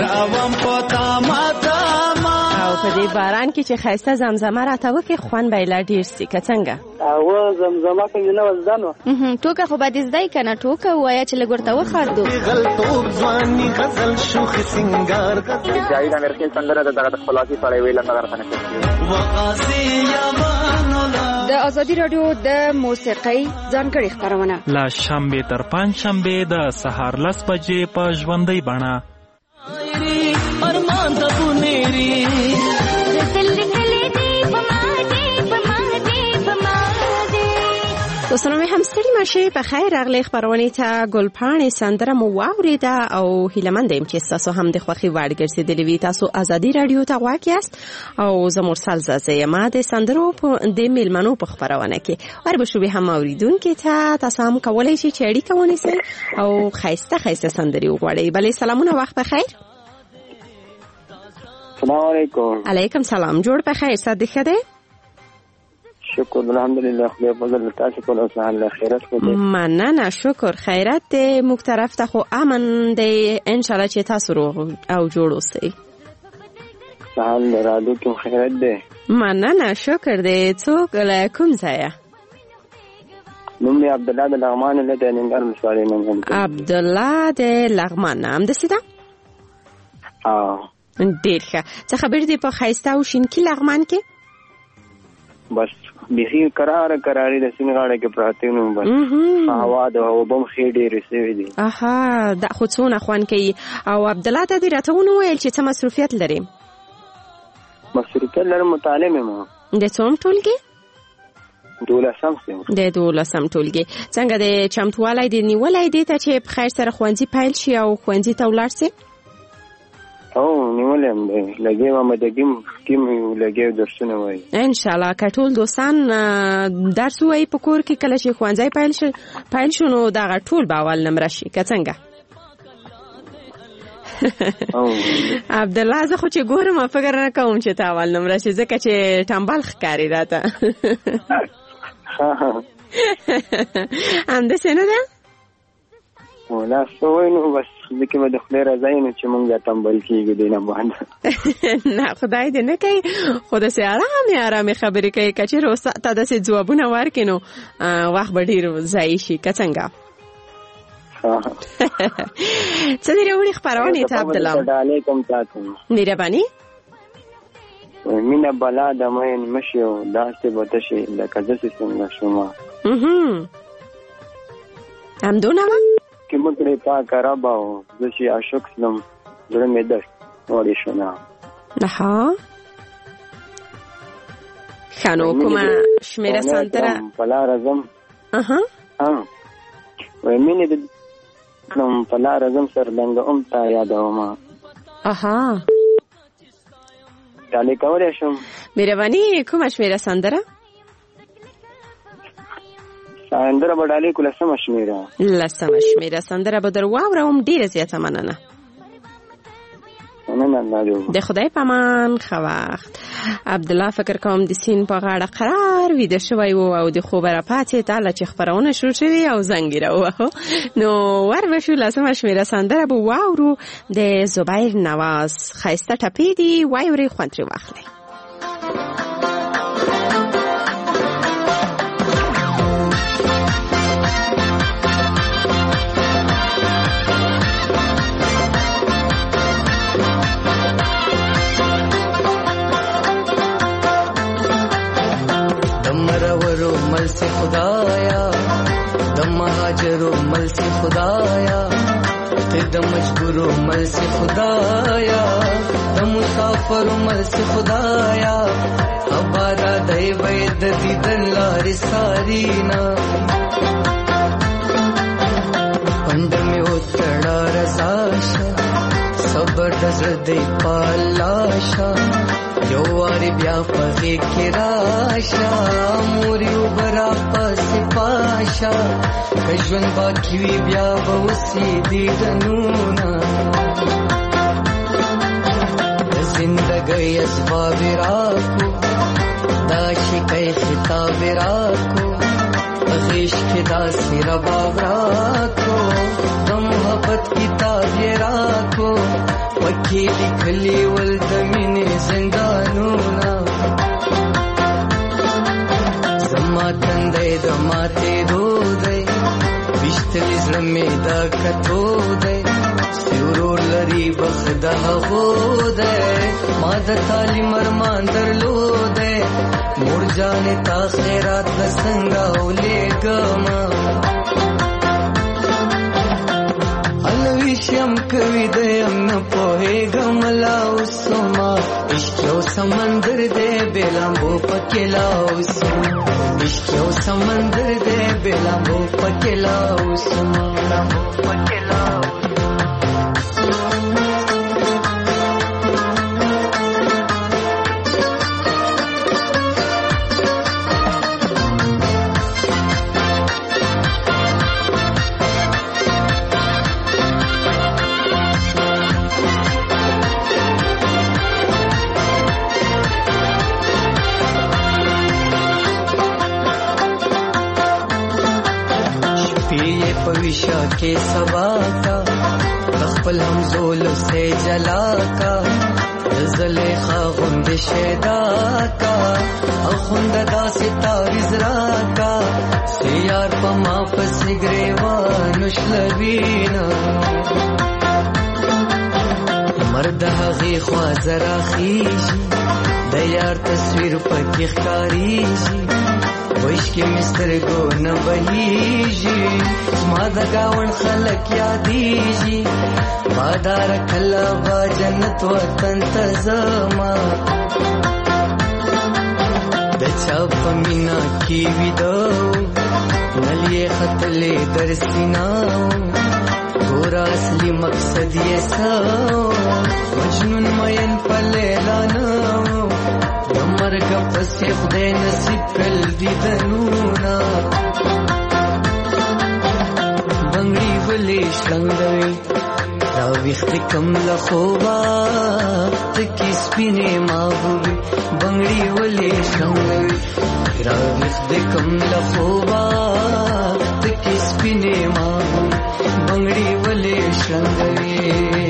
په دې باران کې چې ښایسته زمزمه راته وکړي خوند به یې لا ډېر سي که څنګه؟ او زمزمه کوي نه وزده نو ټوکه خو به دې زده یې که نه ټوکه ووایه چې لږ ورته وخاندو. جاوید امیرخیل سندره د دغه د خپلواکي سړی ویله نه درته نشر د ازادي راډیو د موسیقۍ ځانګړې خپرونه له شنبې تر پنجشنبې د سهار لس بجې په ژوندۍ بڼه. ارمان ته پونېری د دوستانو مې هم ستړي مشه په خیر راغلی خبرونه ته ګلپاڼې سندره مو واوریده او هیلمند یم چې تاسو هم د خوخي وړ ګرځیدلې وي. تاسو ازادي رادیو ته غواړئ یاست او زموږ سالزه یم د سندرو په د میلمنو په خبرونه کې ور به شو به هم اوریدونکو ته تاسو هم کولای شئ چې اړیکه ونیسئ او خایسته خایسته سندري وغواړئ. بلې سلامونه وخت بخیر. السلام علیکم. علیکم سلام. جوړ په خیر صد خده. شکر الحمدلله خدای فضل تاسو په اوسه الله خیرات کوي. مننه شکر خیرات دې موږ طرف ته خو امن دې ان شاء الله چې تاسو روغ او جوړ اوسئ. سهال رادو کوم خیرات دې. مننه شکر دې څوک له کوم ځای؟ نوم یې عبد الله د لغمان له دنګر مسوالې نوم. عبد الله د لغمان نام د سیده؟ اه ډیر ښه. څه خبر دې په خایسته او شینکی لغمان کې؟ بس بخیر قرار قراری د سین غاړه کې پراته نو بس هوا د وبم خېډې رسېږي دي. اها دا خو څونه خوان کوي. او عبد الله ته دې راته ونو ویل چې څه مصروفیت لري؟ مصروفیت لرم مطالعه ما. د څوم ټولګي؟ دولسم سم. د دولسم ټولګي. څنګه د چمتوالای دی نیولای دی ته چې په خیر سره خوانځي پایل شي او خوانځي ته ولاړ شي؟ او نیولم دی لګي ما مدګم کیم لګي درسونه وای ان شاء الله کټول دوستان درس وای په کور کې کله چې خوانځي پایل شي پایل شنو دا ټول باول نمبر شي که څنګه. عبد الله زه خو چې ګورم فکر نه کوم چې تاول نمبر شي ځکه چې ټمبل ښکاری راته. ام د سینه ده ولا سوي نو بس ځکه به د خپل راځي نو چې مونږه تمبل کیږي دینه باندې. نه خدای دې نه کوي خود سه آرام آرام خبرې کوي کچې روسه تا د سې جوابونه ورکینو وخت به ډیر ځای شي که څنګه. څه دې وړي خبرونه ته عبد الله؟ علیکم تاسو مهرباني. مینا بلا د مې مشیو داسته بوته شي لکه ځکه څنګه شوما. اها هم دونه که مطلب پاک رباو زشی عاشق سلم زړه مې درد وړي شونه. نه خانو کومه شمیره سنتره پلا رزم. اها ها وای مینه د کوم پلا رزم سر دنګ ام تا یادوما. اها دالې کولې شم. مهرباني کومه شمیره سندره؟ سندره بدالې کوله سم شمیره. لسم شمیره سندره بدر واورم ډیره زیاته مننه. د خدای پامان خو وخت. عبد الله فکر کوم د سین په غاړه قرار ویده شوی وو او د خوبره پاتې تعالی چې خبرونه شروع شوی او زنګ راوه نو ور وشو لسم شمیره سندره بو واورو د زبیر نواز خایسته ټپې دی وایوري خوانتري واخلي. मल से खुदाया दम महाजरो मल से खुदाया ते दम मजबूरो मल से खुदाया दम मुसाफरो मल से खुदाया अबारा दे वैद दीदन लारी सारीना पंड में उतड़ा रसाशा सबर दे पालाशा यौवारी ब्या पगे के राशा मोरी उबरा पस पाशा कश्वन बाकी ब्या बहुसी दीदनूना जिंदगी असबाब राको दाशी कई खिताब राको अगीश के दासी रबाब राको दम मोहब्बत किताब राको वकी लिखली वल्दमिन जिंदानूना जमा तंदे दमाते दो दे बिश्तली ज़्रमे दा कतो दे सिवरोर लरी बखदा हो दे माद ताली मरमान दर लो दे मोर जाने ता खैरात लसंगा उले गमा अलविशम कवि दयम न पोहे गमला उसमा इश्क़ो समंदर दे बेलंबो पकेला उसमा इश्क़ो समंदर दे बेला वो पकेला उसमा पकेला पविशा के सबा का तखपल हम जोल से जला का ज़लेखा गुंद शेदा का अखुंददा सितारिज राका सियार पमा पसिग्रेवा नुशलबीना मर्द हगी ख्वाजरा खीजी दयार तस्वीर पकी खारीजी وش کې مستر کو نه بهيږي ما د گاون خلک یادېږي بادار کله با جنت وطن ته زما د چا په مینا کې ویدو نلې خطلې در سینا ګور اصلي مقصد یې سو مجنون مین په لیلا نو مرګ پسې خدای نصیب کړل دي دنونا بنگړي ولې شلنګوي دا وخت کم له خوبا تکي سپینې ماغوي بنگړي ولې شلنګوي دا وخت کم له خوبا تکي سپینې ماغوي بنگړي ولې شلنګوي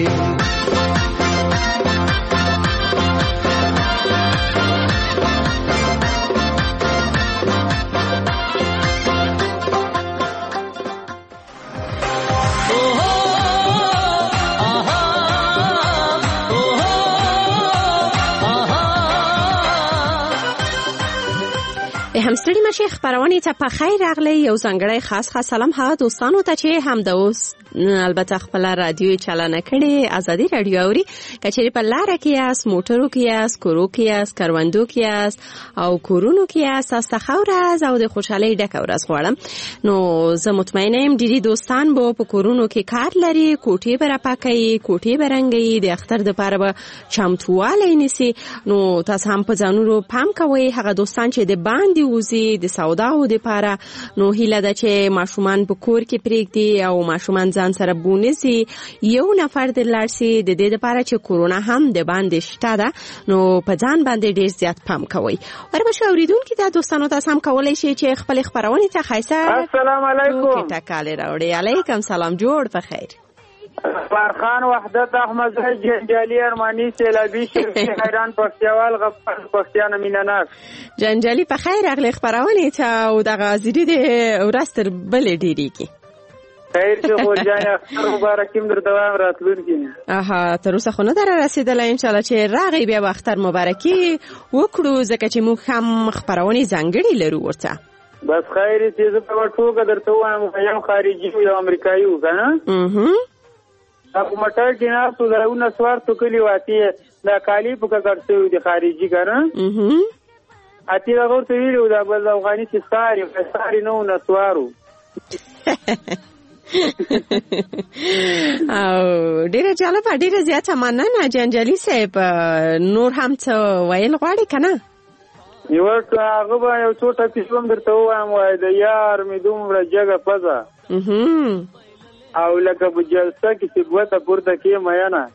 همستړي مشه خبرونه ته په خیر راغلی یو ځانګړی خاص خاص سلام هغه دوستانو ته چې هم د اوس البته خپل رادیو چالانه کړي ازادي رادیو اوري کچېری په لار کې یاست موټرو کې یاست کورو کې یاست کاروندو کې یاست او کورونو کې یاست تاسو خورز او د خوشحالي ډک ورځ غواړم نو زه مطمئنه يم ډېری دوستان به په کورونو کې کار لري کوټې به راپاکي کوټې به رنګي د اختر د پاره به چمتواله نيسي نو تاسو هم په ځانونو پام کوئ هغه دوستان چې د باندې وزي د سوداو د پاره نو هیله ده چې ماشومان په کور کې پریږدي او ماشومان ځان سره بونسي یو نفر د لارسي د دې لپاره چې کورونا هم د باندې شته ده نو په ځان باندې ډیر زیات پام کوئ وربشو اوریدونکو د دوستانو تاسو هم کولای شئ چې خپل خبرونه ته خیسه السلام علیکم ټکاله راوړي علیکم سلام جوړ په خیر فرخان وحدت احمد جنجالی ارمانی سیلابی شرفی حیران پختیوال غفار پختیان میناناک جنجالی په خیر اغلی خبرونه ته او د غازری د ورستر بل ډیریږي خیر چې ورجانه اختر مبارکیم در دوام راتلونکي اها تر اوسه خو نه در رسیدلای ان شاء الله چې راغی بیا اختر مبارکي وکړو ځکه چې موږ هم خبرونه ځانګړي لرو ورته بس خیر چې زه په ټوګه درته وایم یم خارجي یو امریکایي وکنه اها اپ مټر کې نه تو درونه سوار تو کلی واتی دا کالی په کړته دي خارجي کنه اها اتی دا ورته ویلو دا بل افغاني چې ساري ساري نو نسوارو او ډیره جالب ډیره زیاته مننه جنجالی صاحب نور هم څه ویل غواړي کنه یو هغه به یو څو ټکی شوم درته وایم وای د یار می دومره جګه پزا او لکه په جلسه کې چې ګوته پورته کې میانه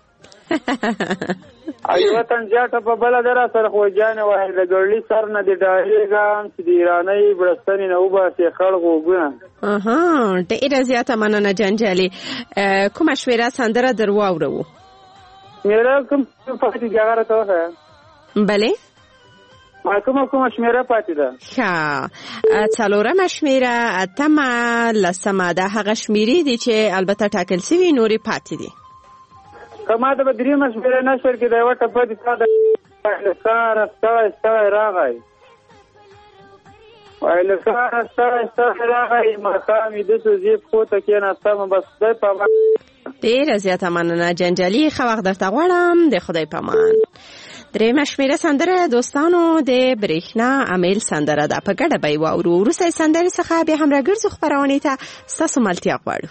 ایو وطن جاټه په بل درا سره خو جان وای د ګړلی سر نه دی ډایګام چې دی ایرانی برستنی نه وباسي خلکو وګونه اها ډیره زیاته مننه جنجالی کوم شویره سندره درواورو میرا کوم پاتې ځای راته بله ما کوم کوم شمیره پاتې ده ښه څلورم شمیره اتمه لسمه ده هغه شمیرې دي چې البته ټاکل شوي نورې پاتې دي کما ته بدري مشوره نشر کې دا وټه پاتې تا د سار سار سار راغی وایله سار سار سار راغی مقام د سوزي خو ته کې نه سم بس د پما ډیره زیاته مننه جنجالی خو وخت درته غواړم د خدای پامان درېیمه شمیره سندره دوستانو د برېښنا امیل سندره ده، په ګډه به یې واورو. وروسته سندرې څخه بیا هم راګرځو خپرونې ته، ستاسو ملتیا غواړو.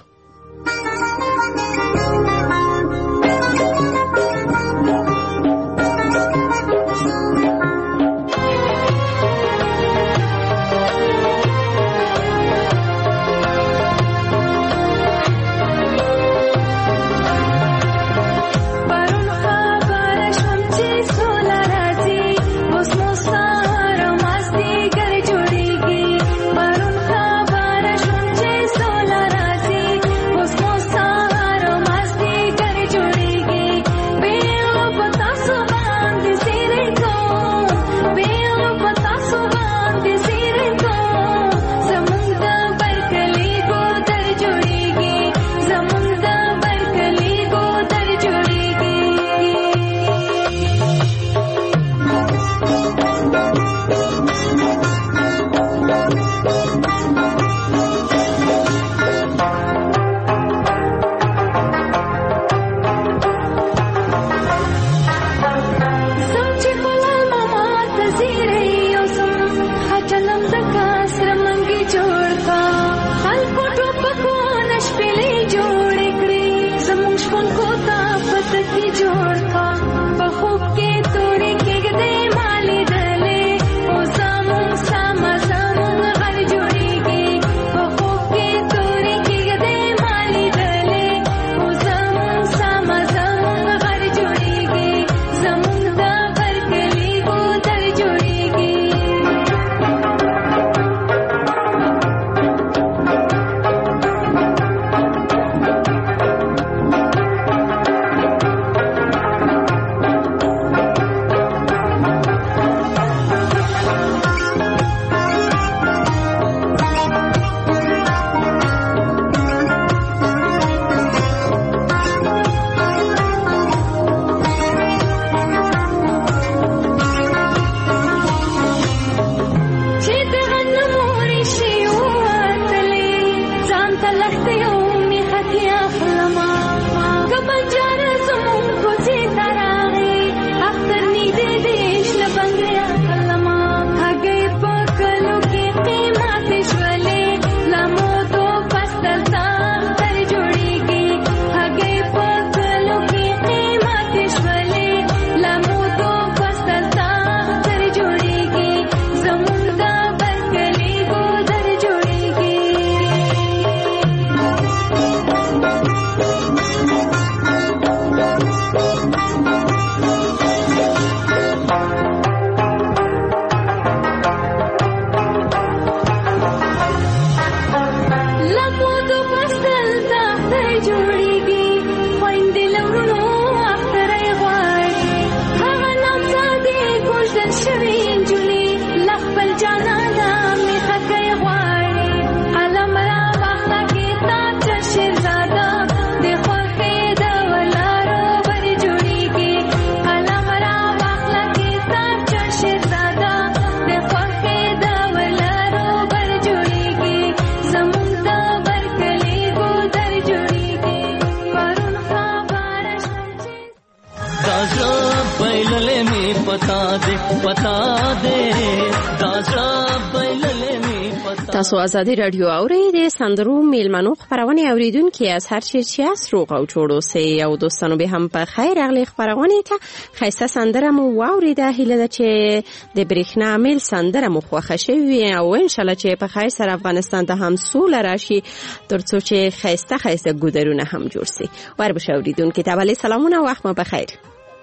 تاسو ازادي رادیو اورئ. د سندرو میلمنو خبرونه اوریدونکو از هر چیرې چې اس روغ او جوړ اوسئ او دوستانو به هم په خیر اغلی خبرونه ته خیسته سندره مو واوریده. هیله ده چې د برېښنا میل سندره مو خوښه شوي او ان شاء الله چې په خیر سره افغانستان ته هم سوله راشي ترڅو چې خیسته خیسته ګودرونه هم جوړ شي. ور به اوریدونکو ته بل سلامونه او وخت مو په خیر.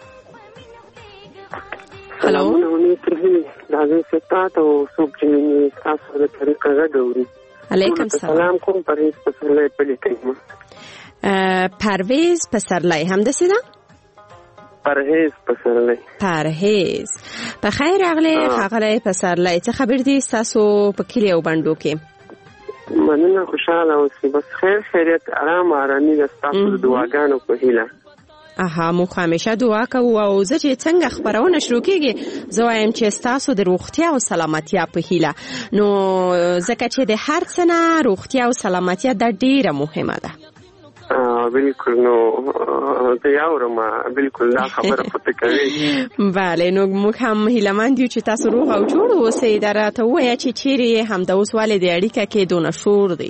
سلامونه نیترهی دازم ستات او صبح جمینی تاسو د طریقه غوړي. علیکم سلام. کوم پرویز پسرلی پلیکم. پرویز پسرلی هم دسیدا؟ پرهیز پسرلی. پرهیز. په خیر اغلی خغلی پسرلی. څه خبر دي تاسو په کلی او بندو کې؟ مننه خوشاله اوسئ. بس خیر خیریت آرام آرامي د تاسو د دعاګانو په هیله. اها مو همیشه دعا کوو او زه چې څنګه خبرونه شروع کیږي زه وایم چې تاسو د روغتیا او سلامتیا په هیله. نو ځکه چې د هر څه نه روغتیا او سلامتیا د ډیره مهمه ده. بالکل نو ته یاورم بالکل دا خبره پته کوي. بله نو موږ هم هیلمند یو چې تاسو روغ او جوړ اوسئ. دا راته ووایه چې چیرې همدا اوس ولې د اړیکه کې دونه شور دی؟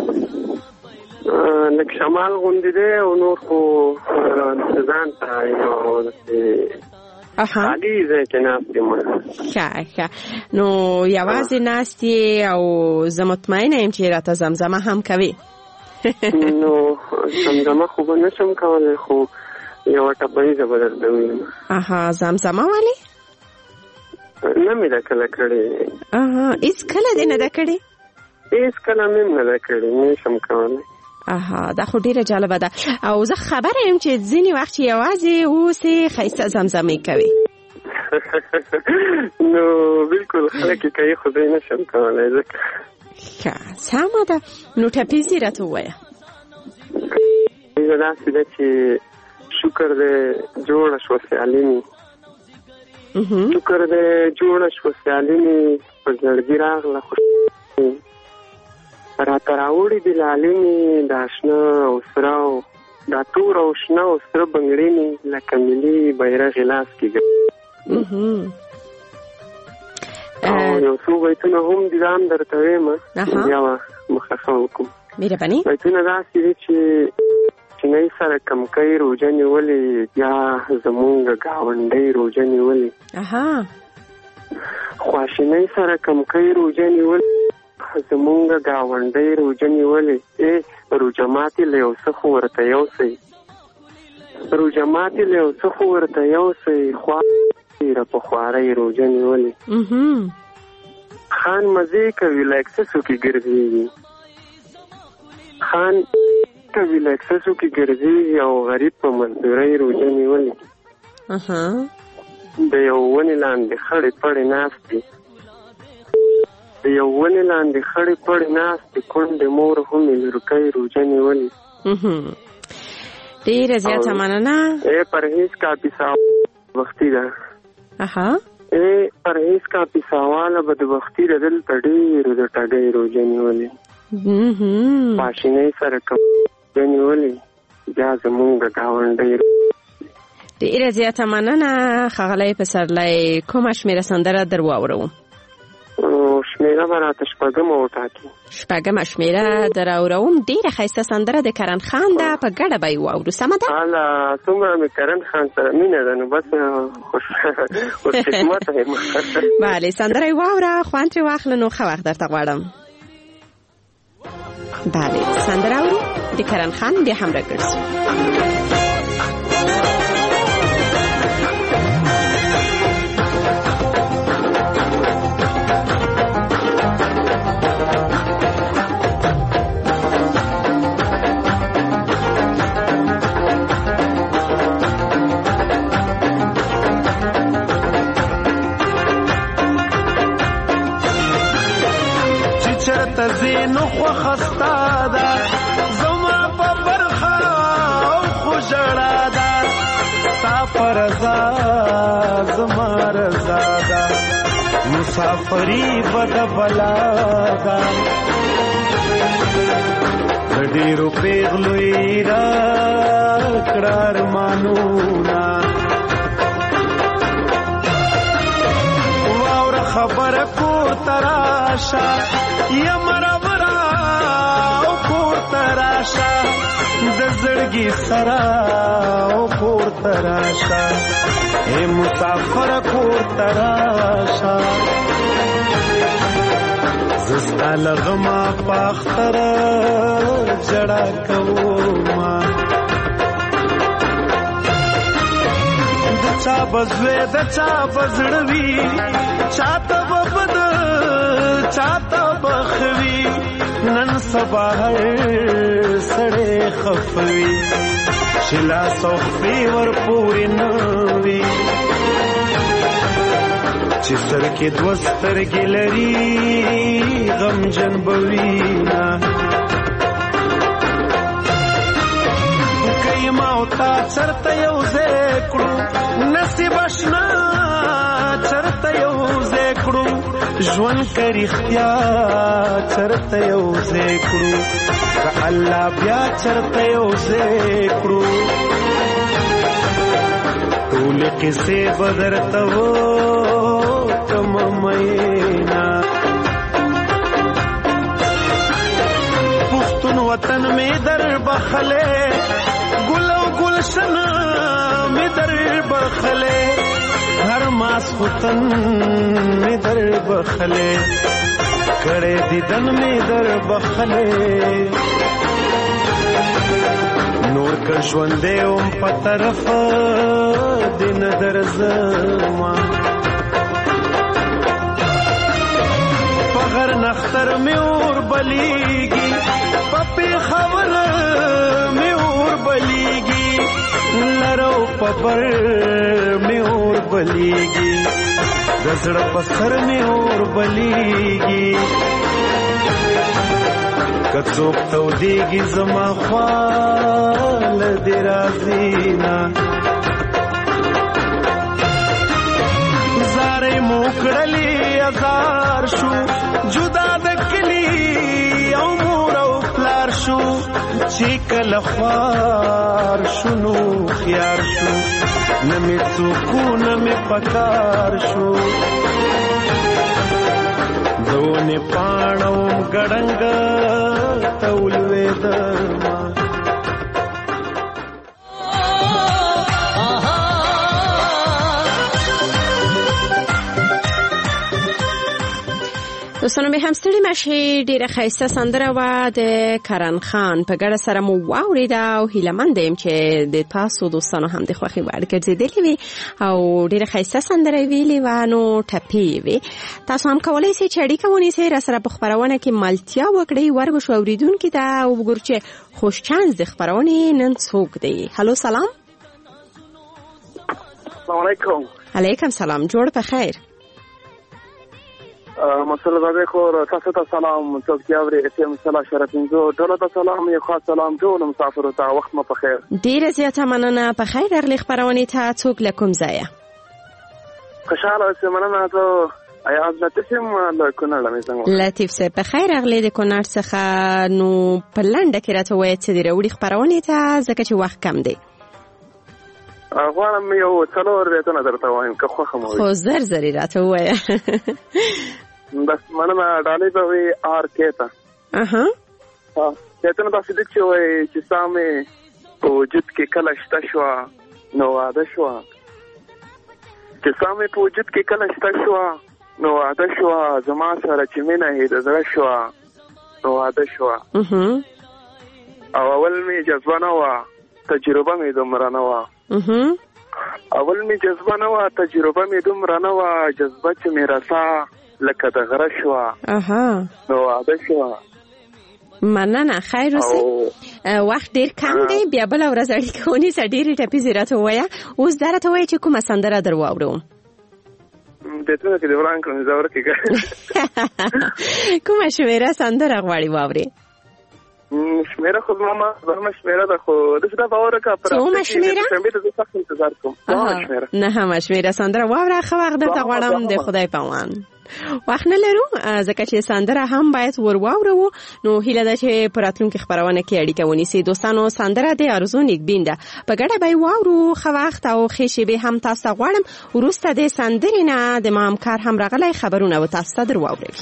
لږ شمال غوندې دی او نور خو ځان ته یو خالي ځای کې ناست یم. ښه ښه نو یوازې ناست یې او زه مطمئنه یم چې راته زمزمه هم کوي. نو زمزمه خو به نشم کولی خو یوه ټپهیزه به درته ویم. اها زمزمه ولې؟ نه مې ده کله کړې. اها هېڅ کله دې نه ده کړې؟ هېڅ کله مې هم نه ده کړې، نشم کولی. اها دا خو ډیره جالبه ده او زه خبره یم چې ځینې وخت یوازې اوسې ښایسته زمزمې کوي. نو بالکل خلک یې کوي خو زه نشم کولی ځکه. ښه سمه ده نو ټپیزې راته ووایه. ټپیزه داسې ده چې شکر دی جوړه شوه سیالي مې، شکر دی جوړه شوه سیالي مې په زړګي راغله خوشالي راته راوړي دي لالې مې دا شنه او سره او دا تور او شنه او سره بنګړې مې لکه ملي بیرغ لاس کې او یو څو بیتونه هم دي دا هم درته وایم بیا به مخه وکړو. بیتونه داسې دي چې چینی سره کمکۍ روژه نیولې بیا زمونږ ګاونډۍ روژه نیولې خواشینۍ سره کمکۍ روژه نیولې زمونږ ګاونډۍ روژه نیولې ای روژه ماتې له یو څه خو ورته یوسئ روژه ماتې له یو څه خو ورته یوسئ خواره په خوارۍ روژه نیولې خان مزې کوي له اکسسو کې ګرځېږي خان کوي له اکسسو کې ګرځېږي او غریب په مزدورۍ روژه نیولې د یو ونې لاندې خړې پړې ناست دي د یو ونې لاندې خړې پړې ناستې کونډې مور همې لورکۍ روژه نیولې. ډېره زیاته مننه. ای پرهیز کاپیسا وختي ده اها ای پرهیز کاپیساواله بدبختي ده دلته ډېرو د ټګۍ روژه نیولې پاشینۍ سره روژه نیولې بیا زمونږ ګاونډۍ. ډېره زیاته مننه ښاغلی پسرلی. کومه شمېره سندره در واوروم؟ شمیره به راته شپږمه وټاکي. شپږمه شمیره در اورم. ډېره ښایسته سندره د کرن خان ده په ګډه به یې واورو. سمه ده؟ هله څومره مې کرن خان سره مینه ده نو بس خوشقسمته یم. بله سندره یې واوره خوند ترې واخله نو ښه وخت درته غواړم. بله سندره اورو د کرن خان بیا هم راګرځو. تزینو خو خستا ده زما په برخه او خو ژړا ده ستا په رضا زما رضا ده مسافري به د بلا ده د ډېرو پیغلو یې راکړه ارمانونه واوره خبره کور ته راشه یا مرورا او کور تراشا د زړګي سرا او کور تراشا اے مسافر کور تراشا زستا لغما پاختر جڑا کوما د چا بزوی د چا بزړوي چاته وبد چاته بخوي نن سبا هر سړی خفوي شلا صوفي ور پوری نوي چې سر کې دوستر ګلري غم جن بوينا کایما او تا چرته یو زکړو نصیب شنا چرته یو زکړو ژوند کری اختیا چرته یو ځای کړو که الله بیا چرته یو ځای کړو ټولې قصې به درته وکړم مینا پښتون وطن مې در بخلې ګل او ګلشن مې در بخلې هر ماسختن می در بخلے کڑے دیدن می در بخلے نور کا ژوندې اوم په طرف دین درځما پغر نختر می اور بلیږي پپی خبر می اور بلیږي لرو پبر می اور بلیږي دزړه پسر می اور بلیږي کڅوک تو دیږي زما خال دی رازینا زارې موکړلې ازار شو جدا د کلی او مور او پلار شو چې کله خوار شنو خيار شو نمی څوکو نمی پکار شو دونه پاڼو ګړنګ تولوي دما دوستانو به هم ستړي مشي ډیره ښایسته سندره وه د کرن خان په ګډه سره مو واورېده او هیلهمنده یم چې د تاسو دوستانو هم د خوښې وړ ګرځېدلې وي او ډیره ښایسته سندره یې ویلې وه نو ټپې یې وې. تاسو هم کولی شئ چې اړیکه ونیسئ راسره په خپرونه کې ملتیا وکړئ. وربشو اورېدونکي ته وګورو چې خوشچانس د خپرونې نن څوک دی. هلو سلام. السلام علیکم. علیکم سلام. جوړ په خیر. مسله زده خور تاسو ته سلام څوک چې اوري اسم صلاح شرفینزو ټولو ته سلام یو خاص سلام ټول مسافر ته وخت مو په خیر. ډیره زیاته مننه. په خیر راغلی خپرونې ته. څوک له کوم ځایه؟ خوشاله اوسئ. مننه. ته ایاز لطیف یم له کونړ نه څنګه؟ لطیف صاحب په خیر راغلی د کونړ څخه. نو په لنډه کې راته وایه څه دې راوړي خپرونې ته ځکه چې وخت کم دی. غواړم یو څلور بیتونه درته وایم که خوښه مو وي. خو زر زر یې راته ووایه. بس مننه. ډالۍ به وي آر کې ته. اها بیتونه داسې دي چې وایي چې ستا مې په وجود کې کله شته شوه نو واده شوه چې ستا مې په وجود کې کله شته شوه نو واده شوه زما سره چې مینه یې د زړه شوه نو واده شوه او اول مې جذبه نه وه تجربه مې دومره نه وه اول مې جذبه نه وه تجربه مې دومره نه وه جذبه چې مې رسا لکه د غره شوه نو واده شوه. مننه. خیر اوسئ. وخت ډیر کم دی. بیا بله ورځ اړیکه ونیسه. ډېرې ټپیزې راته ووایه. اوس دا راته وایه چې کومه سندره در واورو؟ بیتونه کې دې وران کړم زه ورکې کومه شمېره سندره غواړي واورې؟ شمېره خو زما ما زما شمېره ده خو داسې دا به وورکه څومه شمېره؟ زه سخت انتظار کوم. نهمه شمېره سندره واوره. ښه وخت درته غواړم. د خدای په امان. وخت نه لرو ځکه چې سندره هم باید ور واورو. نو هیله ده چې په راتلونکي خپرونه کې اړیکه ونیسئ. دوستانو سندره د ارزو نیکبین ده. په ګډه به یې واورو. ښه وخت او ښې شېبې هم تاسو ته غواړم. وروسته د سندرې نه د ما همکار هم راغلی خبرونه به تاسو ته در واوروي.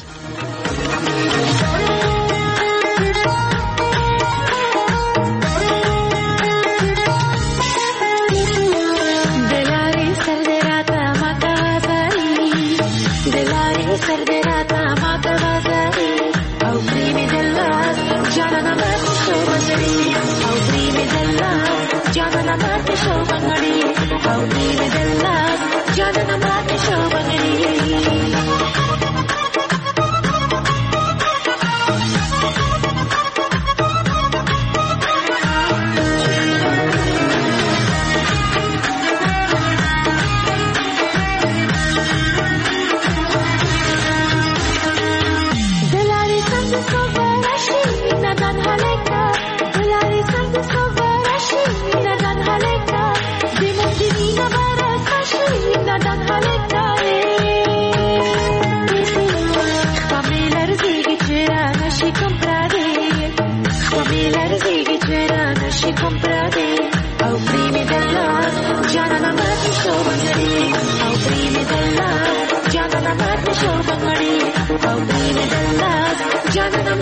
شو بنګړي او پریم دلا جانا مات شو بنګړي او پریم دلا جانا